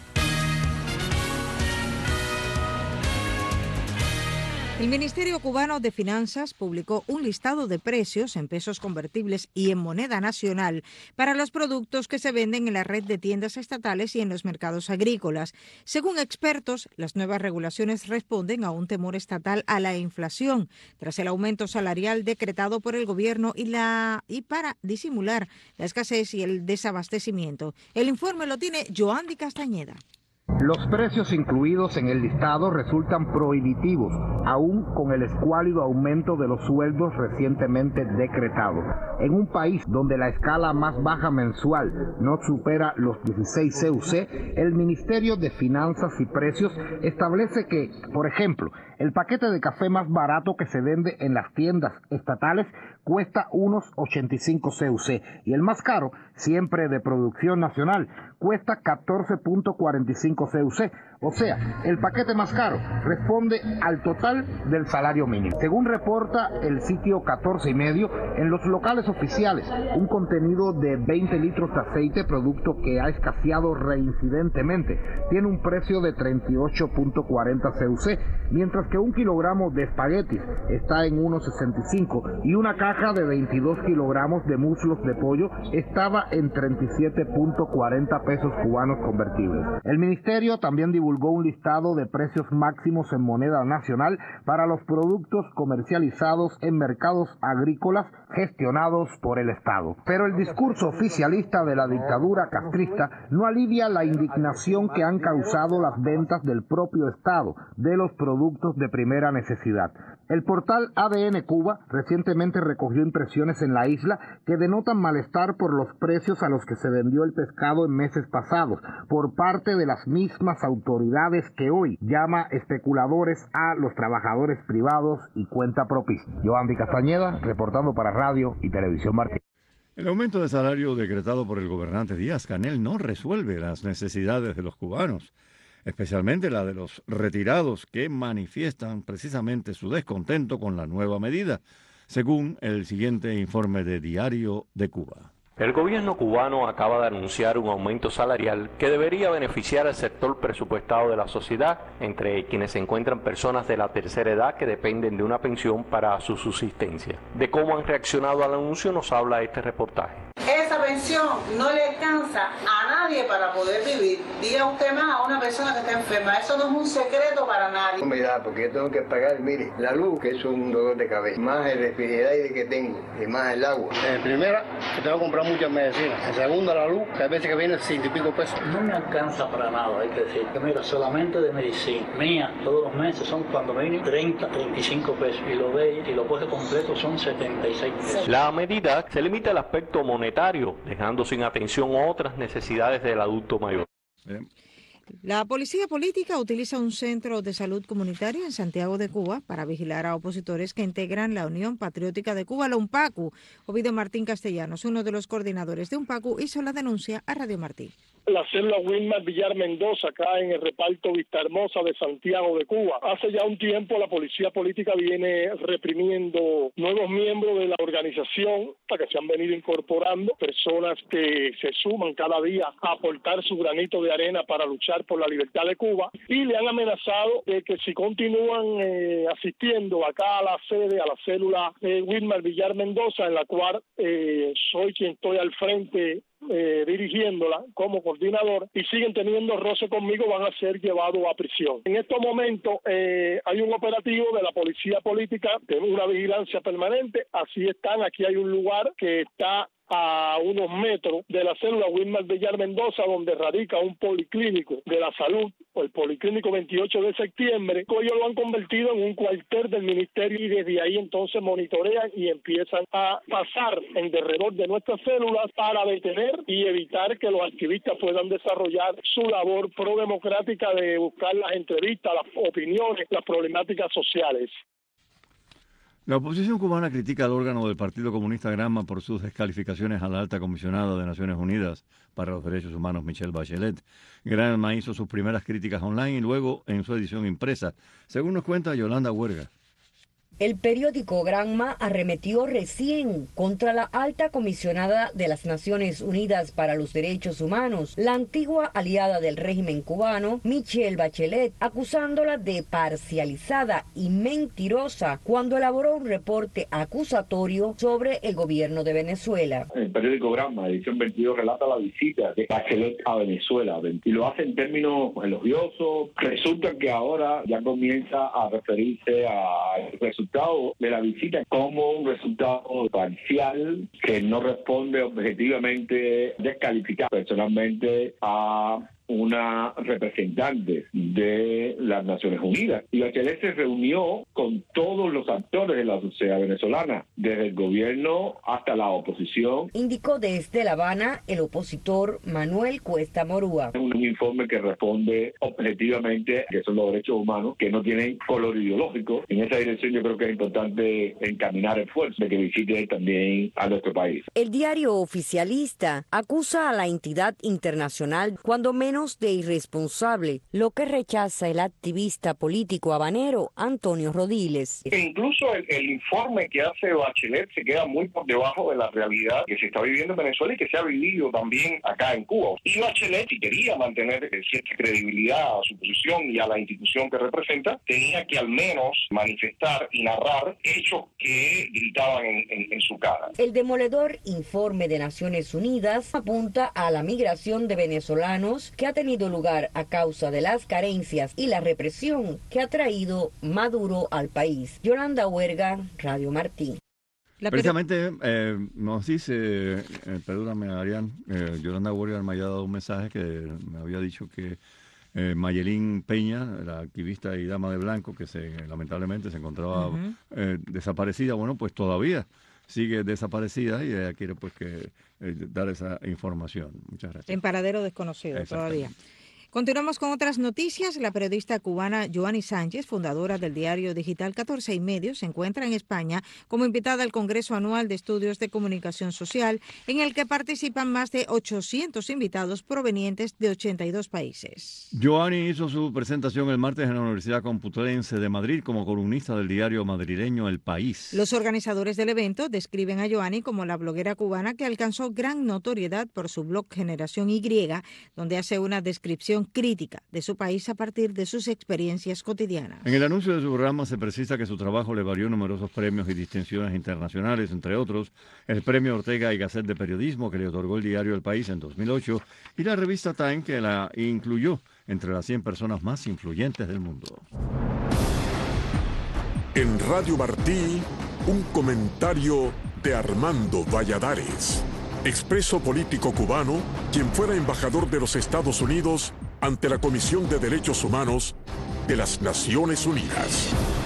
El Ministerio Cubano de Finanzas publicó un listado de precios en pesos convertibles y en moneda nacional para los productos que se venden en la red de tiendas estatales y en los mercados agrícolas. Según expertos, las nuevas regulaciones responden a un temor estatal a la inflación tras el aumento salarial decretado por el gobierno y para disimular la escasez y el desabastecimiento. El informe lo tiene Joandy Castañeda.
Los precios incluidos en el listado resultan prohibitivos, aún con el escuálido aumento de los sueldos recientemente decretados. En un país donde la escala más baja mensual no supera los 16 CUC, el Ministerio de Finanzas y Precios establece que, por ejemplo, el paquete de café más barato que se vende en las tiendas estatales cuesta unos 85 CUC y el más caro, siempre de producción nacional, cuesta 14.45 CUC. O sea, el paquete más caro responde al total del salario mínimo. Según reporta el sitio 14 y medio, en los locales oficiales, un contenido de 20 litros de aceite, producto que ha escaseado reincidentemente, tiene un precio de 38.40 CUC, mientras que un kilogramo de espaguetis está en 1.65 y una caja de 22 kilogramos de muslos de pollo estaba en 37.40 pesos cubanos convertibles. El ministerio también divulgó un listado de precios máximos en moneda nacional para los productos comercializados en mercados agrícolas gestionados por el Estado. Pero el discurso oficialista de la dictadura castrista no alivia la indignación que han causado las ventas del propio Estado de los productos de primera necesidad. El portal ADN Cuba recientemente recogió impresiones en la isla que denotan malestar por los precios a los que se vendió el pescado en meses pasados por parte de las mismas autoridades que hoy llama especuladores a los trabajadores privados y cuenta propia. Joandy Castañeda, reportando para Radio y Televisión Martí.
El aumento de salario decretado por el gobernante Díaz-Canel no resuelve las necesidades de los cubanos, especialmente la de los retirados que manifiestan precisamente su descontento con la nueva medida, según el siguiente informe de Diario de Cuba.
El gobierno cubano acaba de anunciar un aumento salarial que debería beneficiar al sector presupuestado de la sociedad, entre quienes se encuentran personas de la tercera edad que dependen de una pensión para su subsistencia. De cómo han reaccionado al anuncio nos habla este reportaje.
Esa pensión no le alcanza a nadie para poder vivir. Diga usted más a una persona que está enferma. Eso no es un secreto para nadie.
Mira, porque yo tengo que pagar, mire, la luz, que es un dolor de cabeza, más el refrigerador que tengo, y más el agua. En primera, que tengo que comprar muchas medicinas. En segunda, la luz, que a veces que viene 100 y pico pesos.
No me alcanza para nada, hay que decir. Mira, solamente de medicina mía, todos los meses son cuando me vienen 30, 35 pesos. Y lo de y lo coge completo son 76 pesos.
La medida se limita al aspecto monetario, dejando sin atención atención otras necesidades del adulto mayor.
La policía política utiliza un centro de salud comunitario en Santiago de Cuba para vigilar a opositores que integran la Unión Patriótica de Cuba, la UNPACU. Ovidio Martín Castellanos, uno de los coordinadores de UNPACU, hizo la denuncia a Radio Martí.
La célula Wilmar Villar Mendoza, acá en el reparto Vistahermosa de Santiago de Cuba. Hace ya un tiempo la policía política viene reprimiendo nuevos miembros de la organización que se han venido incorporando, personas que se suman cada día a aportar su granito de arena para luchar por la libertad de Cuba, y le han amenazado de que si continúan asistiendo acá a la sede, a la célula Wilmar Villar Mendoza, en la cual soy quien estoy al frente dirigiéndola como coordinador, y siguen teniendo roce conmigo, van a ser llevados a prisión. En estos momentos hay un operativo de la policía política, de una vigilancia permanente. Así están, aquí hay un lugar que está a unos metros de la célula Wilmar Villar Mendoza, donde radica un policlínico de la salud, o el policlínico 28 de septiembre. Ellos lo han convertido en un cuartel del ministerio, y desde ahí entonces monitorean y empiezan a pasar en derredor de nuestras células para detener y evitar que los activistas puedan desarrollar su labor prodemocrática de buscar las entrevistas, las opiniones, las problemáticas sociales.
La oposición cubana critica al órgano del Partido Comunista Granma por sus descalificaciones a la alta comisionada de Naciones Unidas para los Derechos Humanos, Michelle Bachelet. Granma hizo sus primeras críticas online y luego en su edición impresa, según nos cuenta Yolanda Huerga.
El periódico Granma arremetió recién contra la alta comisionada de las Naciones Unidas para los Derechos Humanos, la antigua aliada del régimen cubano, Michelle Bachelet, acusándola de parcializada y mentirosa cuando elaboró un reporte acusatorio sobre el gobierno de Venezuela.
El periódico Granma, edición 22, relata la visita de Bachelet a Venezuela y lo hace en términos elogiosos. Resulta que ahora ya comienza a referirse al resultado de la visita como un resultado parcial que no responde objetivamente, descalificar personalmente a una representante de las Naciones Unidas. Y Bachelet se reunió con todos los actores de la sociedad venezolana, desde el gobierno hasta la oposición.
Indicó desde La Habana el opositor Manuel Cuesta Morúa.
Es un informe que responde objetivamente que son los derechos humanos, que no tienen color ideológico. En esa dirección yo creo que es importante encaminar esfuerzos de que visite también a nuestro país.
El diario oficialista acusa a la entidad internacional cuando menos de irresponsable, lo que rechaza el activista político habanero Antonio Rodiles.
Incluso el informe que hace Bachelet se queda muy por debajo de la realidad que se está viviendo en Venezuela y que se ha vivido también acá en Cuba. Y Bachelet, si quería mantener cierta credibilidad a su posición y a la institución que representa, tenía que al menos manifestar y narrar hechos que gritaban en su cara.
El demoledor informe de Naciones Unidas apunta a la migración de venezolanos que ha tenido lugar a causa de las carencias y la represión que ha traído Maduro al país. Yolanda Huerga, Radio Martí.
Precisamente nos dice, perdóname Arián, Yolanda Huerga me había dado un mensaje que me había dicho que Mayelín Peña, la activista y dama de blanco que lamentablemente se encontraba desaparecida, bueno, pues todavía sigue desaparecida y ella quiere pues que dar esa información. Muchas gracias.
En paradero desconocido todavía. Continuamos con otras noticias. La periodista cubana Joanny Sánchez, fundadora del diario digital 14 y medio, se encuentra en España como invitada al Congreso Anual de Estudios de Comunicación Social, en el que participan más de 800 invitados provenientes de 82 países.
Joanny hizo su presentación el martes en la Universidad Complutense de Madrid como columnista del diario madrileño El País.
Los organizadores del evento describen a Joanny como la bloguera cubana que alcanzó gran notoriedad por su blog Generación Y, donde hace una descripción crítica de su país a partir de sus experiencias cotidianas.
En el anuncio de su programa se precisa que su trabajo le valió numerosos premios y distinciones internacionales, entre otros el Premio Ortega y Gasset de Periodismo que le otorgó el diario El País en 2008 y la revista Time que la incluyó entre las 100 personas más influyentes del mundo.
En Radio Martí, un comentario de Armando Valladares, expreso político cubano, quien fuera embajador de los Estados Unidos ante la Comisión de Derechos Humanos de las Naciones Unidas.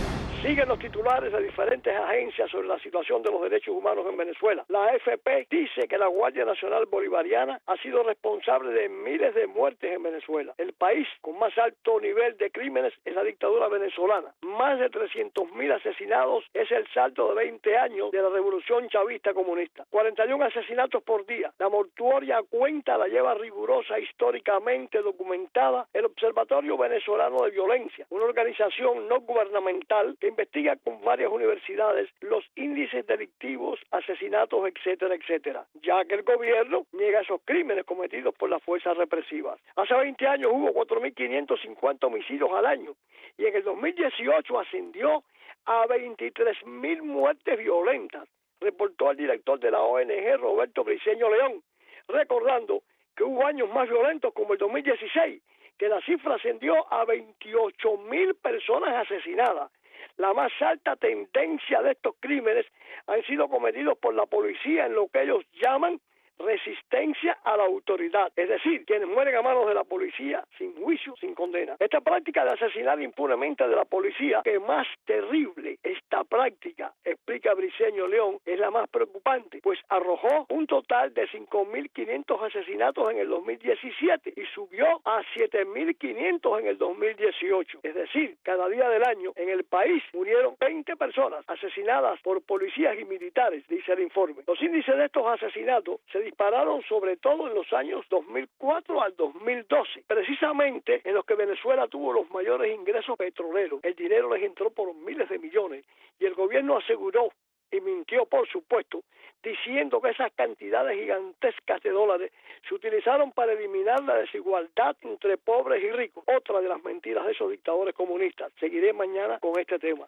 Siguen los titulares de diferentes agencias sobre la situación de los derechos humanos en Venezuela. La AFP dice que la Guardia Nacional Bolivariana ha sido responsable de miles de muertes en Venezuela. El país con más alto nivel de crímenes es la dictadura venezolana. Más de 300.000 asesinados es el saldo de 20 años de la revolución chavista comunista. 41 asesinatos por día. La mortuoria cuenta la lleva rigurosa, históricamente documentada, el Observatorio Venezolano de Violencia, una organización no gubernamental que investiga con varias universidades los índices delictivos, asesinatos, etcétera, etcétera, ya que el gobierno niega esos crímenes cometidos por las fuerzas represivas. Hace 20 años hubo 4.550 homicidios al año y en el 2018 ascendió a 23.000 muertes violentas, reportó el director de la ONG, Roberto Briceño León, recordando que hubo años más violentos como el 2016, que la cifra ascendió a 28.000 personas asesinadas. La más alta tendencia de estos crímenes han sido cometidos por la policía en lo que ellos llaman resistencia a la autoridad, es decir, quienes mueren a manos de la policía sin juicio, sin condena. Esta práctica de asesinar impunemente de la policía, que más terrible esta práctica, explica Briceño León, es la más preocupante, pues arrojó un total de 5.500 asesinatos en el 2017 y subió a 7.500 en el 2018. Es decir, cada día del año en el país murieron 20 personas asesinadas por policías y militares, dice el informe. Los índices de estos asesinatos se dispararon sobre todo en los años 2004 al 2012, precisamente en los que Venezuela tuvo los mayores ingresos petroleros. El dinero les entró por miles de millones y el gobierno aseguró, y mintió por supuesto, diciendo que esas cantidades gigantescas de dólares se utilizaron para eliminar la desigualdad entre pobres y ricos. Otra de las mentiras de esos dictadores comunistas. Seguiré mañana con este tema.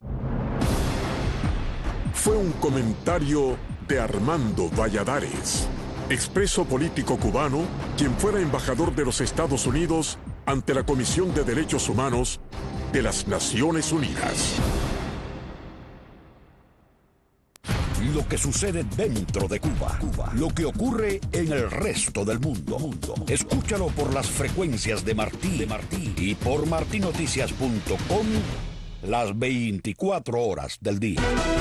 Fue un comentario de Armando Valladares, expreso político cubano, quien fuera embajador de los Estados Unidos ante la Comisión de Derechos Humanos de las Naciones Unidas.
Lo que sucede dentro de Cuba, lo que ocurre en el resto del mundo. Escúchalo por las frecuencias de Martí y por martinoticias.com las 24 horas del día.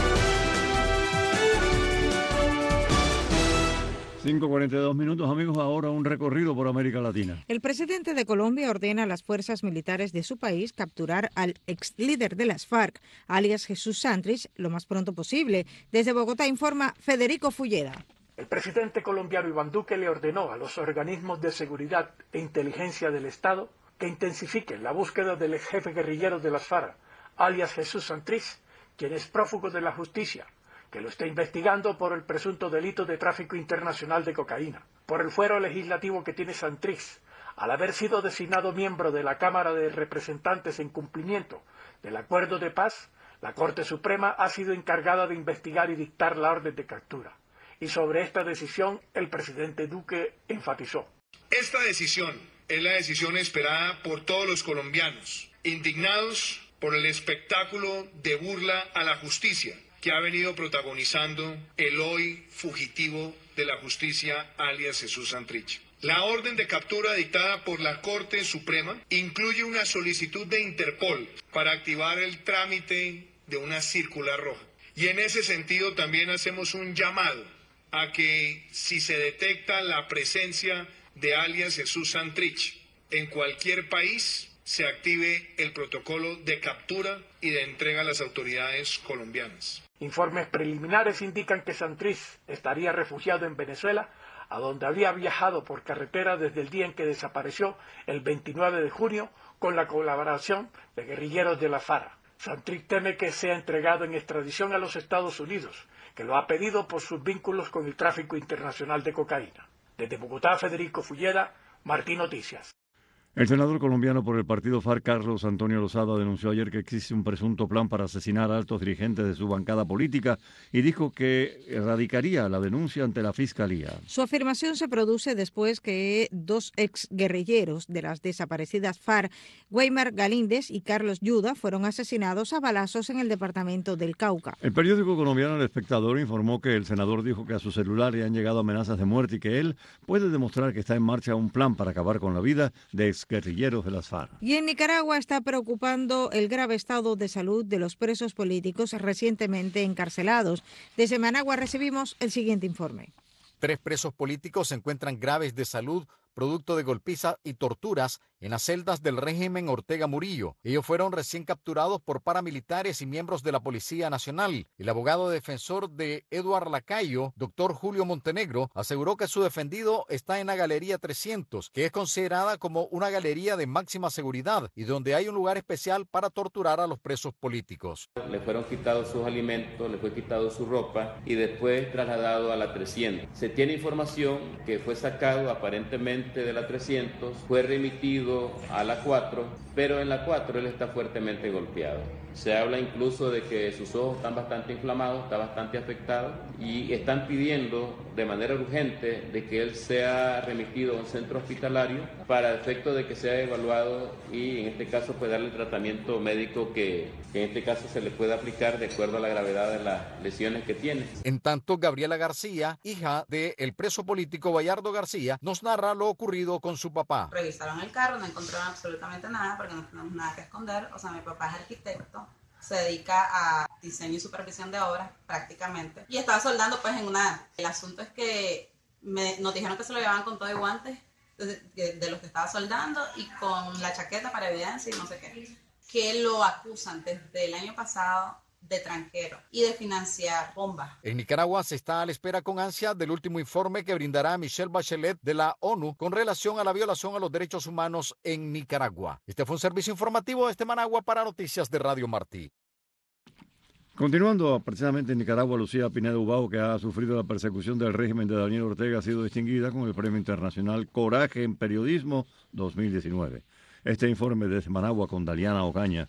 5:42 minutos, amigos, ahora un recorrido por América Latina.
El presidente de Colombia ordena a las fuerzas militares de su país capturar al ex líder de las FARC, alias Jesús Santrich, lo más pronto posible. Desde Bogotá informa Federico Fulleda.
El presidente colombiano Iván Duque le ordenó a los organismos de seguridad e inteligencia del Estado que intensifiquen la búsqueda del ex jefe guerrillero de las FARC, alias Jesús Santrich, quien es prófugo de la justicia, que lo está investigando por el presunto delito de tráfico internacional de cocaína, por el fuero legislativo que tiene Santrich, al haber sido designado miembro de la Cámara de Representantes en cumplimiento del acuerdo de paz. La Corte Suprema ha sido encargada de investigar y dictar la orden de captura. Y sobre esta decisión, el presidente Duque enfatizó:
esta decisión es la decisión esperada por todos los colombianos, indignados por el espectáculo de burla a la justicia que ha venido protagonizando el hoy fugitivo de la justicia, alias Jesús Santrich. La orden de captura dictada por la Corte Suprema incluye una solicitud de Interpol para activar el trámite de una circular roja. Y en ese sentido también hacemos un llamado a que si se detecta la presencia de alias Jesús Santrich en cualquier país, se active el protocolo de captura y de entrega a las autoridades colombianas.
Informes preliminares indican que Santrich estaría refugiado en Venezuela, a donde habría viajado por carretera desde el día en que desapareció el 29 de junio con la colaboración de guerrilleros de la FARC. Santrich teme que sea entregado en extradición a los Estados Unidos, que lo ha pedido por sus vínculos con el tráfico internacional de cocaína. Desde Bogotá, Federico Fulleda, Martín Noticias.
El senador colombiano por el partido FARC, Carlos Antonio Lozada, denunció ayer que existe un presunto plan para asesinar a altos dirigentes de su bancada política y dijo que radicaría la denuncia ante la Fiscalía.
Su afirmación se produce después que dos exguerrilleros de las desaparecidas FARC, Weimar Galíndez y Carlos Yuda, fueron asesinados a balazos en el departamento del Cauca.
El periódico colombiano El Espectador informó que el senador dijo que a su celular le han llegado amenazas de muerte y que él puede demostrar que está en marcha un plan para acabar con la vida de exguerrilleros de las FARC.
Y en Nicaragua está preocupando el grave estado de salud de los presos políticos recientemente encarcelados. Desde Managua recibimos el siguiente informe.
3 presos políticos se encuentran graves de salud, producto de golpizas y torturas en las celdas del régimen Ortega Murillo. Ellos fueron recién capturados por paramilitares y miembros de la Policía Nacional. El abogado defensor de Eduard Lacayo, doctor Julio Montenegro, aseguró que su defendido está en la Galería 300, que es considerada como una galería de máxima seguridad y donde hay un lugar especial para torturar a los presos políticos.
Le fueron quitados sus alimentos, le fue quitado su ropa y después trasladado a la 300. Se tiene información que fue sacado aparentemente de la 300, fue remitido a la 4, pero en la 4 él está fuertemente golpeado. Se habla incluso de que sus ojos están bastante inflamados, está bastante afectado y están pidiendo de manera urgente de que él sea remitido a un centro hospitalario para efecto de que sea evaluado y en este caso pues darle el tratamiento médico que en este caso se le puede aplicar de acuerdo a la gravedad de las lesiones que tiene.
En tanto, Gabriela García, hija del preso político Bayardo García, nos narra lo ocurrido con su papá.
Revisaron el carro, no encontraron absolutamente nada porque no tenemos nada que esconder. O sea, mi papá es arquitecto, se dedica a diseño y supervisión de obras prácticamente. Y estaba soldando pues en una... El asunto es que nos dijeron que se lo llevaban con todo y guantes de los que estaba soldando y con la chaqueta para evidencia y no sé qué. Que lo acusan desde el año pasado de tranquero y de financiar bombas.
En Nicaragua se está a la espera con ansia del último informe que brindará Michelle Bachelet de la ONU con relación a la violación a los derechos humanos en Nicaragua. Este fue un servicio informativo desde Managua para Noticias de Radio Martí.
Continuando precisamente en Nicaragua, Lucía Pineda Ubao, que ha sufrido la persecución del régimen de Daniel Ortega, ha sido distinguida con el Premio Internacional Coraje en Periodismo 2019. Este informe desde Managua con Daliana Ocaña.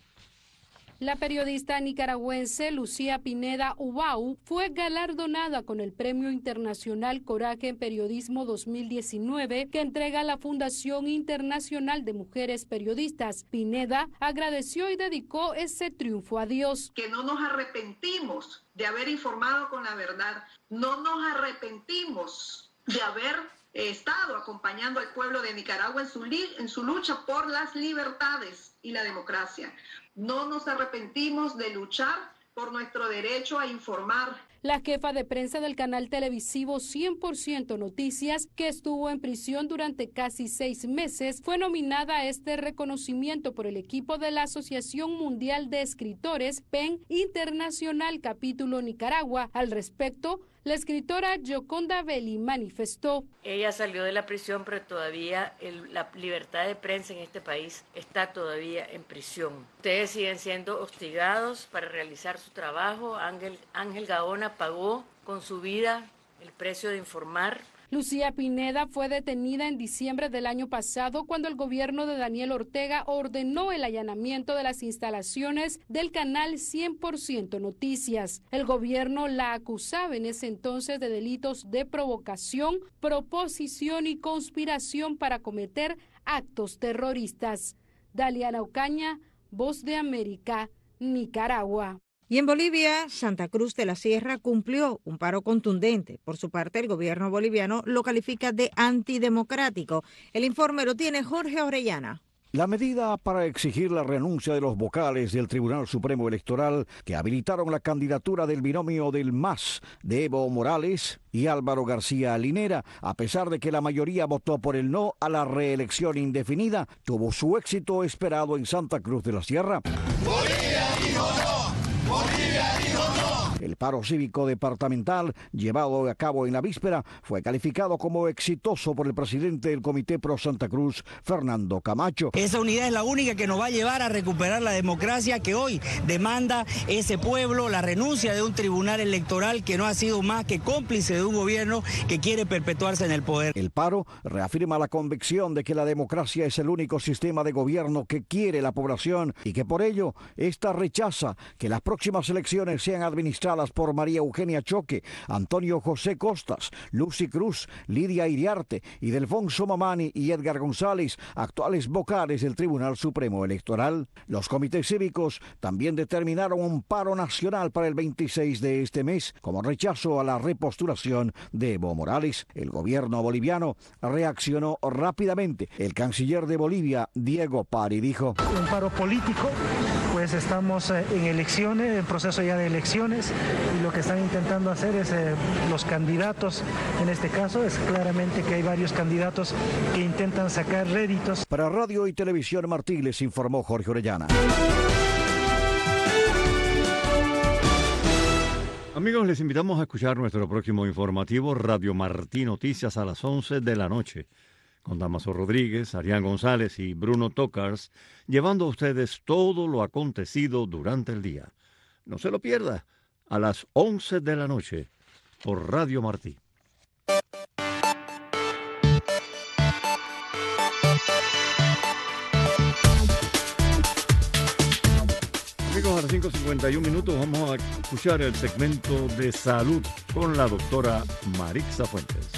La periodista nicaragüense Lucía Pineda Ubao fue galardonada con el Premio Internacional Coraje en Periodismo 2019 que entrega la Fundación Internacional de Mujeres Periodistas. Pineda agradeció y dedicó ese triunfo a Dios.
Que no nos arrepentimos de haber informado con la verdad, no nos arrepentimos de haber estado acompañando al pueblo de Nicaragua en su lucha por las libertades y la democracia. No nos arrepentimos de luchar por nuestro derecho a informar.
La jefa de prensa del canal televisivo 100% Noticias, que estuvo en prisión durante casi 6 meses, fue nominada a este reconocimiento por el equipo de la Asociación Mundial de Escritores, PEN Internacional Capítulo Nicaragua. Al respecto, la escritora Gioconda Belli manifestó:
ella salió de la prisión, pero todavía la libertad de prensa en este país está todavía en prisión. Ustedes siguen siendo hostigados para realizar su trabajo. Ángel Gaona pagó con su vida el precio de informar.
Lucía Pineda fue detenida en diciembre del año pasado cuando el gobierno de Daniel Ortega ordenó el allanamiento de las instalaciones del canal 100% Noticias. El gobierno la acusaba en ese entonces de delitos de provocación, proposición y conspiración para cometer actos terroristas. Daliana Ocaña, Voz de América, Nicaragua.
Y en Bolivia, Santa Cruz de la Sierra cumplió un paro contundente. Por su parte, el gobierno boliviano lo califica de antidemocrático. El informe lo tiene Jorge Orellana.
La medida para exigir la renuncia de los vocales del Tribunal Supremo Electoral que habilitaron la candidatura del binomio del MAS de Evo Morales y Álvaro García Linera, a pesar de que la mayoría votó por el no a la reelección indefinida, tuvo su éxito esperado en Santa Cruz de la Sierra.
Bolivia dijo no. Bolivia dijo no.
El paro cívico departamental, llevado a cabo en la víspera, fue calificado como exitoso por el presidente del Comité Pro Santa Cruz, Fernando Camacho.
Esa unidad es la única que nos va a llevar a recuperar la democracia que hoy demanda ese pueblo, la renuncia de un tribunal electoral que no ha sido más que cómplice de un gobierno que quiere perpetuarse en el poder.
El paro reafirma la convicción de que la democracia es el único sistema de gobierno que quiere la población y que por ello esta rechaza que las próximas elecciones sean administradas encabezadas por María Eugenia Choque, Antonio José Costas, Lucy Cruz, Lidia Iriarte, Ildefonso Mamani y Edgar González, actuales vocales del Tribunal Supremo Electoral. Los comités cívicos también determinaron un paro nacional para el 26 de este mes, como rechazo a la repostulación de Evo Morales. El gobierno boliviano reaccionó rápidamente. El canciller de Bolivia, Diego Pari, dijo:
un paro político, pues estamos en elecciones, en proceso ya de elecciones, y lo que están intentando hacer es los candidatos, en este caso es claramente que hay varios candidatos que intentan sacar réditos.
Para Radio y Televisión Martí les informó Jorge Orellana.
Amigos, les invitamos a escuchar nuestro próximo informativo Radio Martí Noticias a las 11 de la noche, con Damaso Rodríguez, Arián González y Bruno Tocars, llevando a ustedes todo lo acontecido durante el día. No se lo pierda, a las 11 de la noche, por Radio Martí. Amigos, a las 5:51 vamos a escuchar el segmento de salud con la doctora Marixa Fuentes.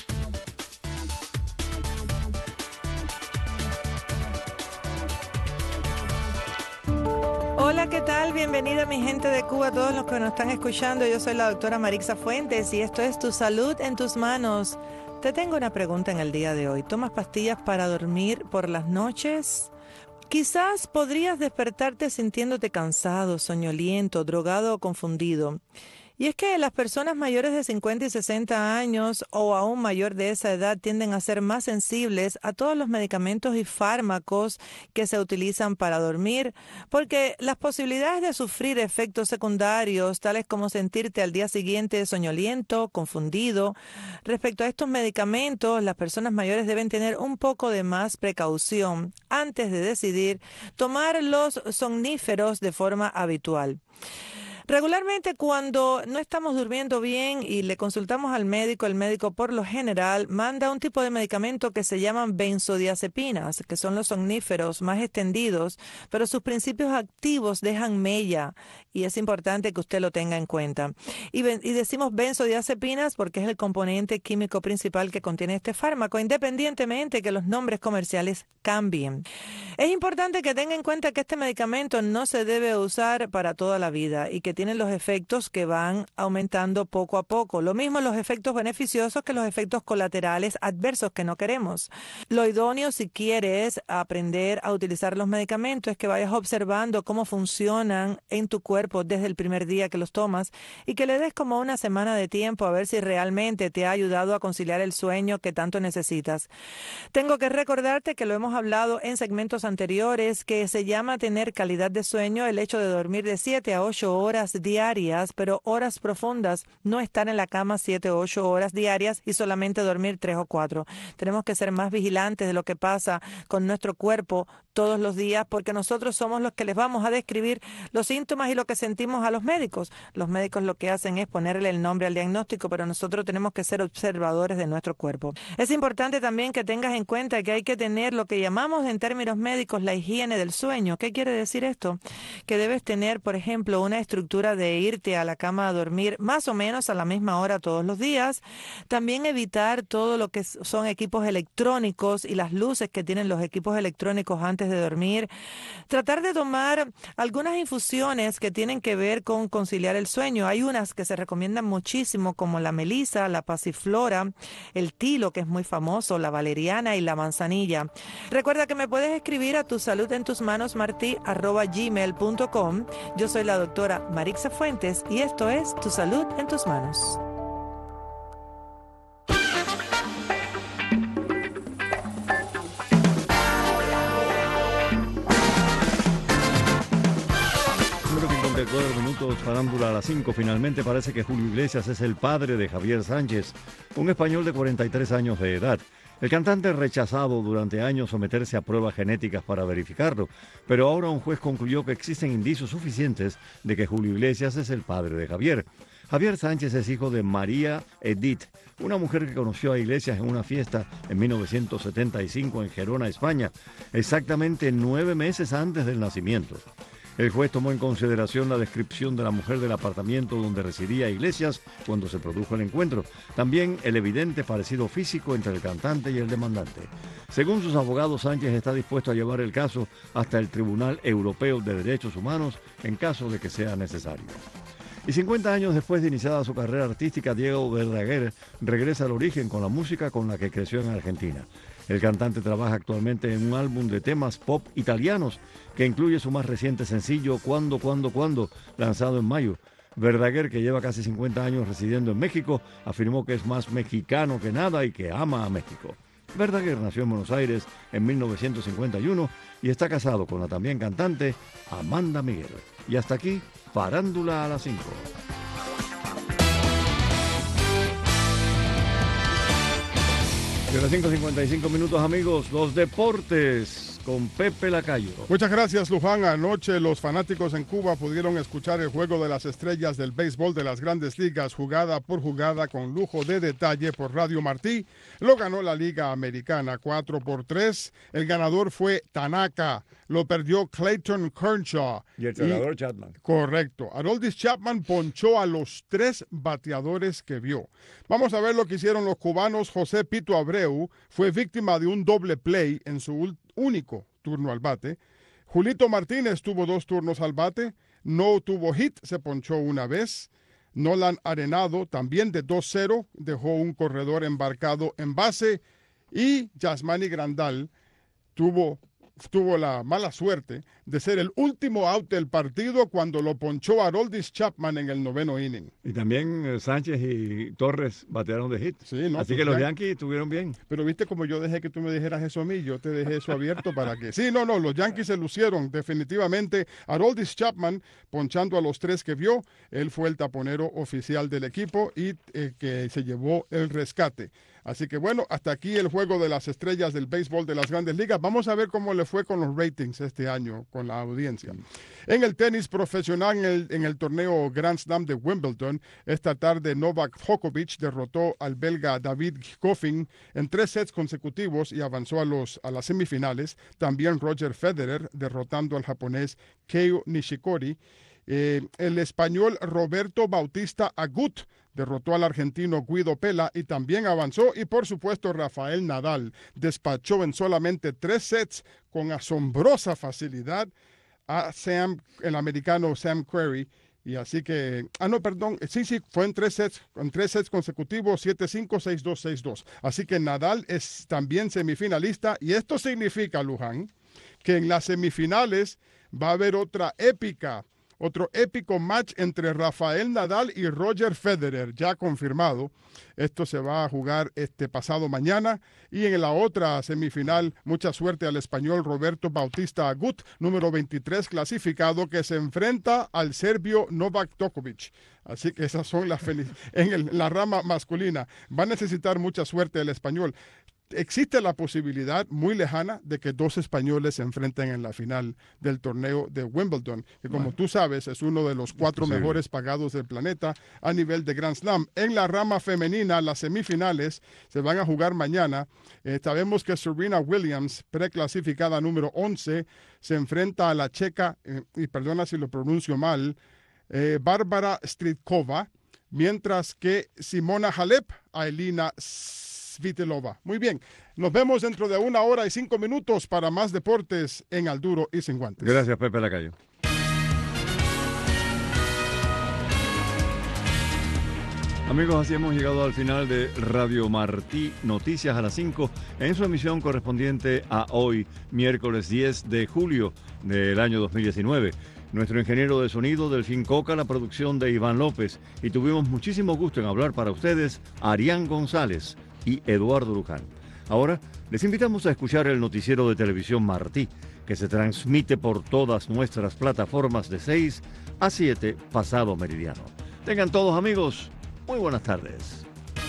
Hola, ¿qué tal? Bienvenida mi gente de Cuba, todos los que nos están escuchando. Yo soy la doctora Marixa Fuentes y esto es Tu Salud en Tus Manos. Te tengo una pregunta en el día de hoy. ¿Tomas pastillas para dormir por las noches? Quizás podrías despertarte sintiéndote cansado, soñoliento, drogado o confundido. Y es que las personas mayores de 50 y 60 años o aún mayor de esa edad tienden a ser más sensibles a todos los medicamentos y fármacos que se utilizan para dormir, porque las posibilidades de sufrir efectos secundarios, tales como sentirte al día siguiente soñoliento, confundido, respecto a estos medicamentos, las personas mayores deben tener un poco de más precaución antes de decidir tomar los somníferos de forma habitual. Regularmente cuando no estamos durmiendo bien y le consultamos al médico, el médico por lo general manda un tipo de medicamento que se llaman benzodiazepinas, que son los somníferos más extendidos, pero sus principios activos dejan mella y es importante que usted lo tenga en cuenta. Y decimos benzodiazepinas porque es el componente químico principal que contiene este fármaco, independientemente que los nombres comerciales cambien. Es importante que tenga en cuenta que este medicamento no se debe usar para toda la vida y que tienen los efectos que van aumentando poco a poco. Lo mismo los efectos beneficiosos que los efectos colaterales adversos que no queremos. Lo idóneo si quieres aprender a utilizar los medicamentos es que vayas observando cómo funcionan en tu cuerpo desde el primer día que los tomas y que le des como una semana de tiempo a ver si realmente te ha ayudado a conciliar el sueño que tanto necesitas. Tengo que recordarte que lo hemos hablado en segmentos anteriores, que se llama tener calidad de sueño el hecho de dormir de 7 a 8 horas diarias, pero horas profundas, no estar en la cama 7 o 8 horas diarias y solamente dormir 3 o 4. Tenemos que ser más vigilantes de lo que pasa con nuestro cuerpo todos los días, porque nosotros somos los que les vamos a describir los síntomas y lo que sentimos a los médicos. Los médicos lo que hacen es ponerle el nombre al diagnóstico, pero nosotros tenemos que ser observadores de nuestro cuerpo. Es importante también que tengas en cuenta que hay que tener lo que llamamos en términos médicos la higiene del sueño. ¿Qué quiere decir esto? Que debes tener, por ejemplo, una estructura de irte a la cama a dormir más o menos a la misma hora todos los días. También evitar todo lo que son equipos electrónicos y las luces que tienen los equipos electrónicos antes de dormir. Tratar de tomar algunas infusiones que tienen que ver con conciliar el sueño. Hay unas que se recomiendan muchísimo, como la melisa, la pasiflora, el tilo, que es muy famoso, la valeriana y la manzanilla. Recuerda que me puedes escribir a tusaludentusmanosmarti@gmail.com. Yo soy la doctora Marixa Fuentes y esto es Tu Salud en Tus Manos.
Minutos, farándula a las 5. Finalmente parece que Julio Iglesias es el padre de Javier Sánchez, un español de 43 años de edad. El cantante rechazado durante años someterse a pruebas genéticas para verificarlo, pero ahora un juez concluyó que existen indicios suficientes de que Julio Iglesias es el padre de Javier. Javier Sánchez es hijo de María Edith, una mujer que conoció a Iglesias en una fiesta en 1975 en Gerona, España, exactamente 9 meses antes del nacimiento. El juez tomó en consideración la descripción de la mujer del apartamento donde residía Iglesias cuando se produjo el encuentro. También el evidente parecido físico entre el cantante y el demandante. Según sus abogados, Sánchez está dispuesto a llevar el caso hasta el Tribunal Europeo de Derechos Humanos en caso de que sea necesario. Y 50 años después de iniciada su carrera artística, Diego Verdaguer regresa al origen con la música con la que creció en Argentina. El cantante trabaja actualmente en un álbum de temas pop italianos que incluye su más reciente sencillo, Cuando, lanzado en mayo. Verdaguer, que lleva casi 50 años residiendo en México, afirmó que es más mexicano que nada y que ama a México. Verdaguer nació en Buenos Aires en 1951 y está casado con la también cantante Amanda Miguel. Y hasta aquí, Farándula a las 5. De las 5:55 minutos, amigos, los deportes con Pepe Lacayo.
Muchas gracias, Luján. Anoche los fanáticos en Cuba pudieron escuchar el juego de las estrellas del béisbol de las Grandes Ligas, jugada por jugada, con lujo de detalle por Radio Martí. Lo ganó la Liga Americana 4-3. El ganador fue Tanaka. Lo perdió Clayton Kershaw.
Y el cerrador Chapman.
Correcto. Aroldis Chapman ponchó a los 3 bateadores que vio. Vamos a ver lo que hicieron los cubanos. José Pito Abreu fue víctima de un doble play en su único turno al bate. Julito Martínez tuvo 2 turnos al bate. No tuvo hit, se ponchó una vez. Nolan Arenado, también de 2-0, dejó un corredor embarcado en base. Y Yasmani Grandal tuvo la mala suerte de ser el último out del partido cuando lo ponchó Aroldis Chapman en el 9º inning.
Y también Sánchez y Torres batearon de hit.
Sí, no,
así que los Yankees estuvieron bien.
Pero viste como yo dejé que tú me dijeras eso a mí, yo te dejé eso abierto para que... Sí, no, los Yankees se lucieron definitivamente. Aroldis Chapman ponchando a los 3 que vio. Él fue el taponero oficial del equipo y que se llevó el rescate. Así que bueno, hasta aquí el juego de las estrellas del béisbol de las Grandes Ligas. Vamos a ver cómo le fue con los ratings este año, con la audiencia. En el tenis profesional, en el torneo Grand Slam de Wimbledon, esta tarde Novak Djokovic derrotó al belga David Goffin en 3 sets consecutivos y avanzó a las semifinales. También Roger Federer derrotando al japonés Kei Nishikori. El español Roberto Bautista Agut derrotó al argentino Guido Pella y también avanzó. Y por supuesto Rafael Nadal despachó en solamente 3 sets con asombrosa facilidad a el americano Sam Querrey. Y así que, fue en 3 sets consecutivos, 7-5, 6-2, 6-2. Así que Nadal es también semifinalista y esto significa, Luján, que en las semifinales va a haber otro épico match entre Rafael Nadal y Roger Federer, ya confirmado. Esto se va a jugar pasado mañana. Y en la otra semifinal, mucha suerte al español Roberto Bautista Agut, número 23 clasificado, que se enfrenta al serbio Novak Djokovic. Así que esas son en la rama masculina. Va a necesitar mucha suerte el español. Existe la posibilidad muy lejana de que 2 españoles se enfrenten en la final del torneo de Wimbledon, que como tú sabes es uno de los 4 mejores pagados del planeta a nivel de Grand Slam. En la rama femenina, las semifinales se van a jugar mañana. Sabemos que Serena Williams, preclasificada número 11, se enfrenta a la checa, y perdona si lo pronuncio mal, Bárbara Strytkova, mientras que Simona Halep a Elina Svitolova. Muy bien, nos vemos dentro de 1 hora y 5 minutos para más deportes en Al Duro y Sin Guantes.
Gracias, Pepe Lacayo. Amigos, así hemos llegado al final de Radio Martí Noticias a las 5 en su emisión correspondiente a hoy, miércoles 10 de julio del año 2019. Nuestro ingeniero de sonido, Delfín Coca, la producción de Iván López, y tuvimos muchísimo gusto en hablar para ustedes Arián González y Eduardo Luján. Ahora les invitamos a escuchar el noticiero de televisión Martí, que se transmite por todas nuestras plataformas de 6 a 7 pasado meridiano. Tengan todos, amigos, muy buenas tardes.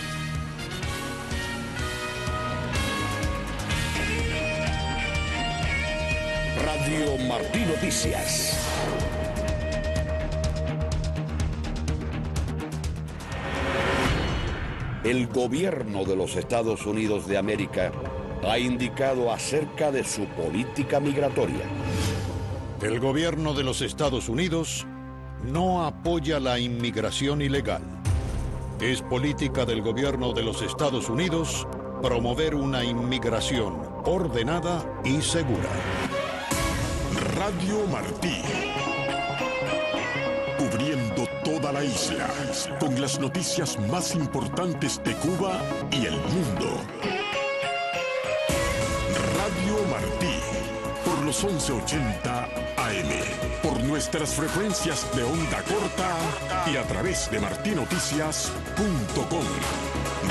Radio Martí Noticias. El gobierno de los Estados Unidos de América ha indicado acerca de su política migratoria.
El gobierno de los Estados Unidos no apoya la inmigración ilegal. Es política del gobierno de los Estados Unidos promover una inmigración ordenada y segura.
Radio Martí. Cubriendo toda la isla con las noticias más importantes de Cuba y el mundo. Radio Martí. Por los 1180 AM. Por nuestras frecuencias de onda corta y a través de martinoticias.com.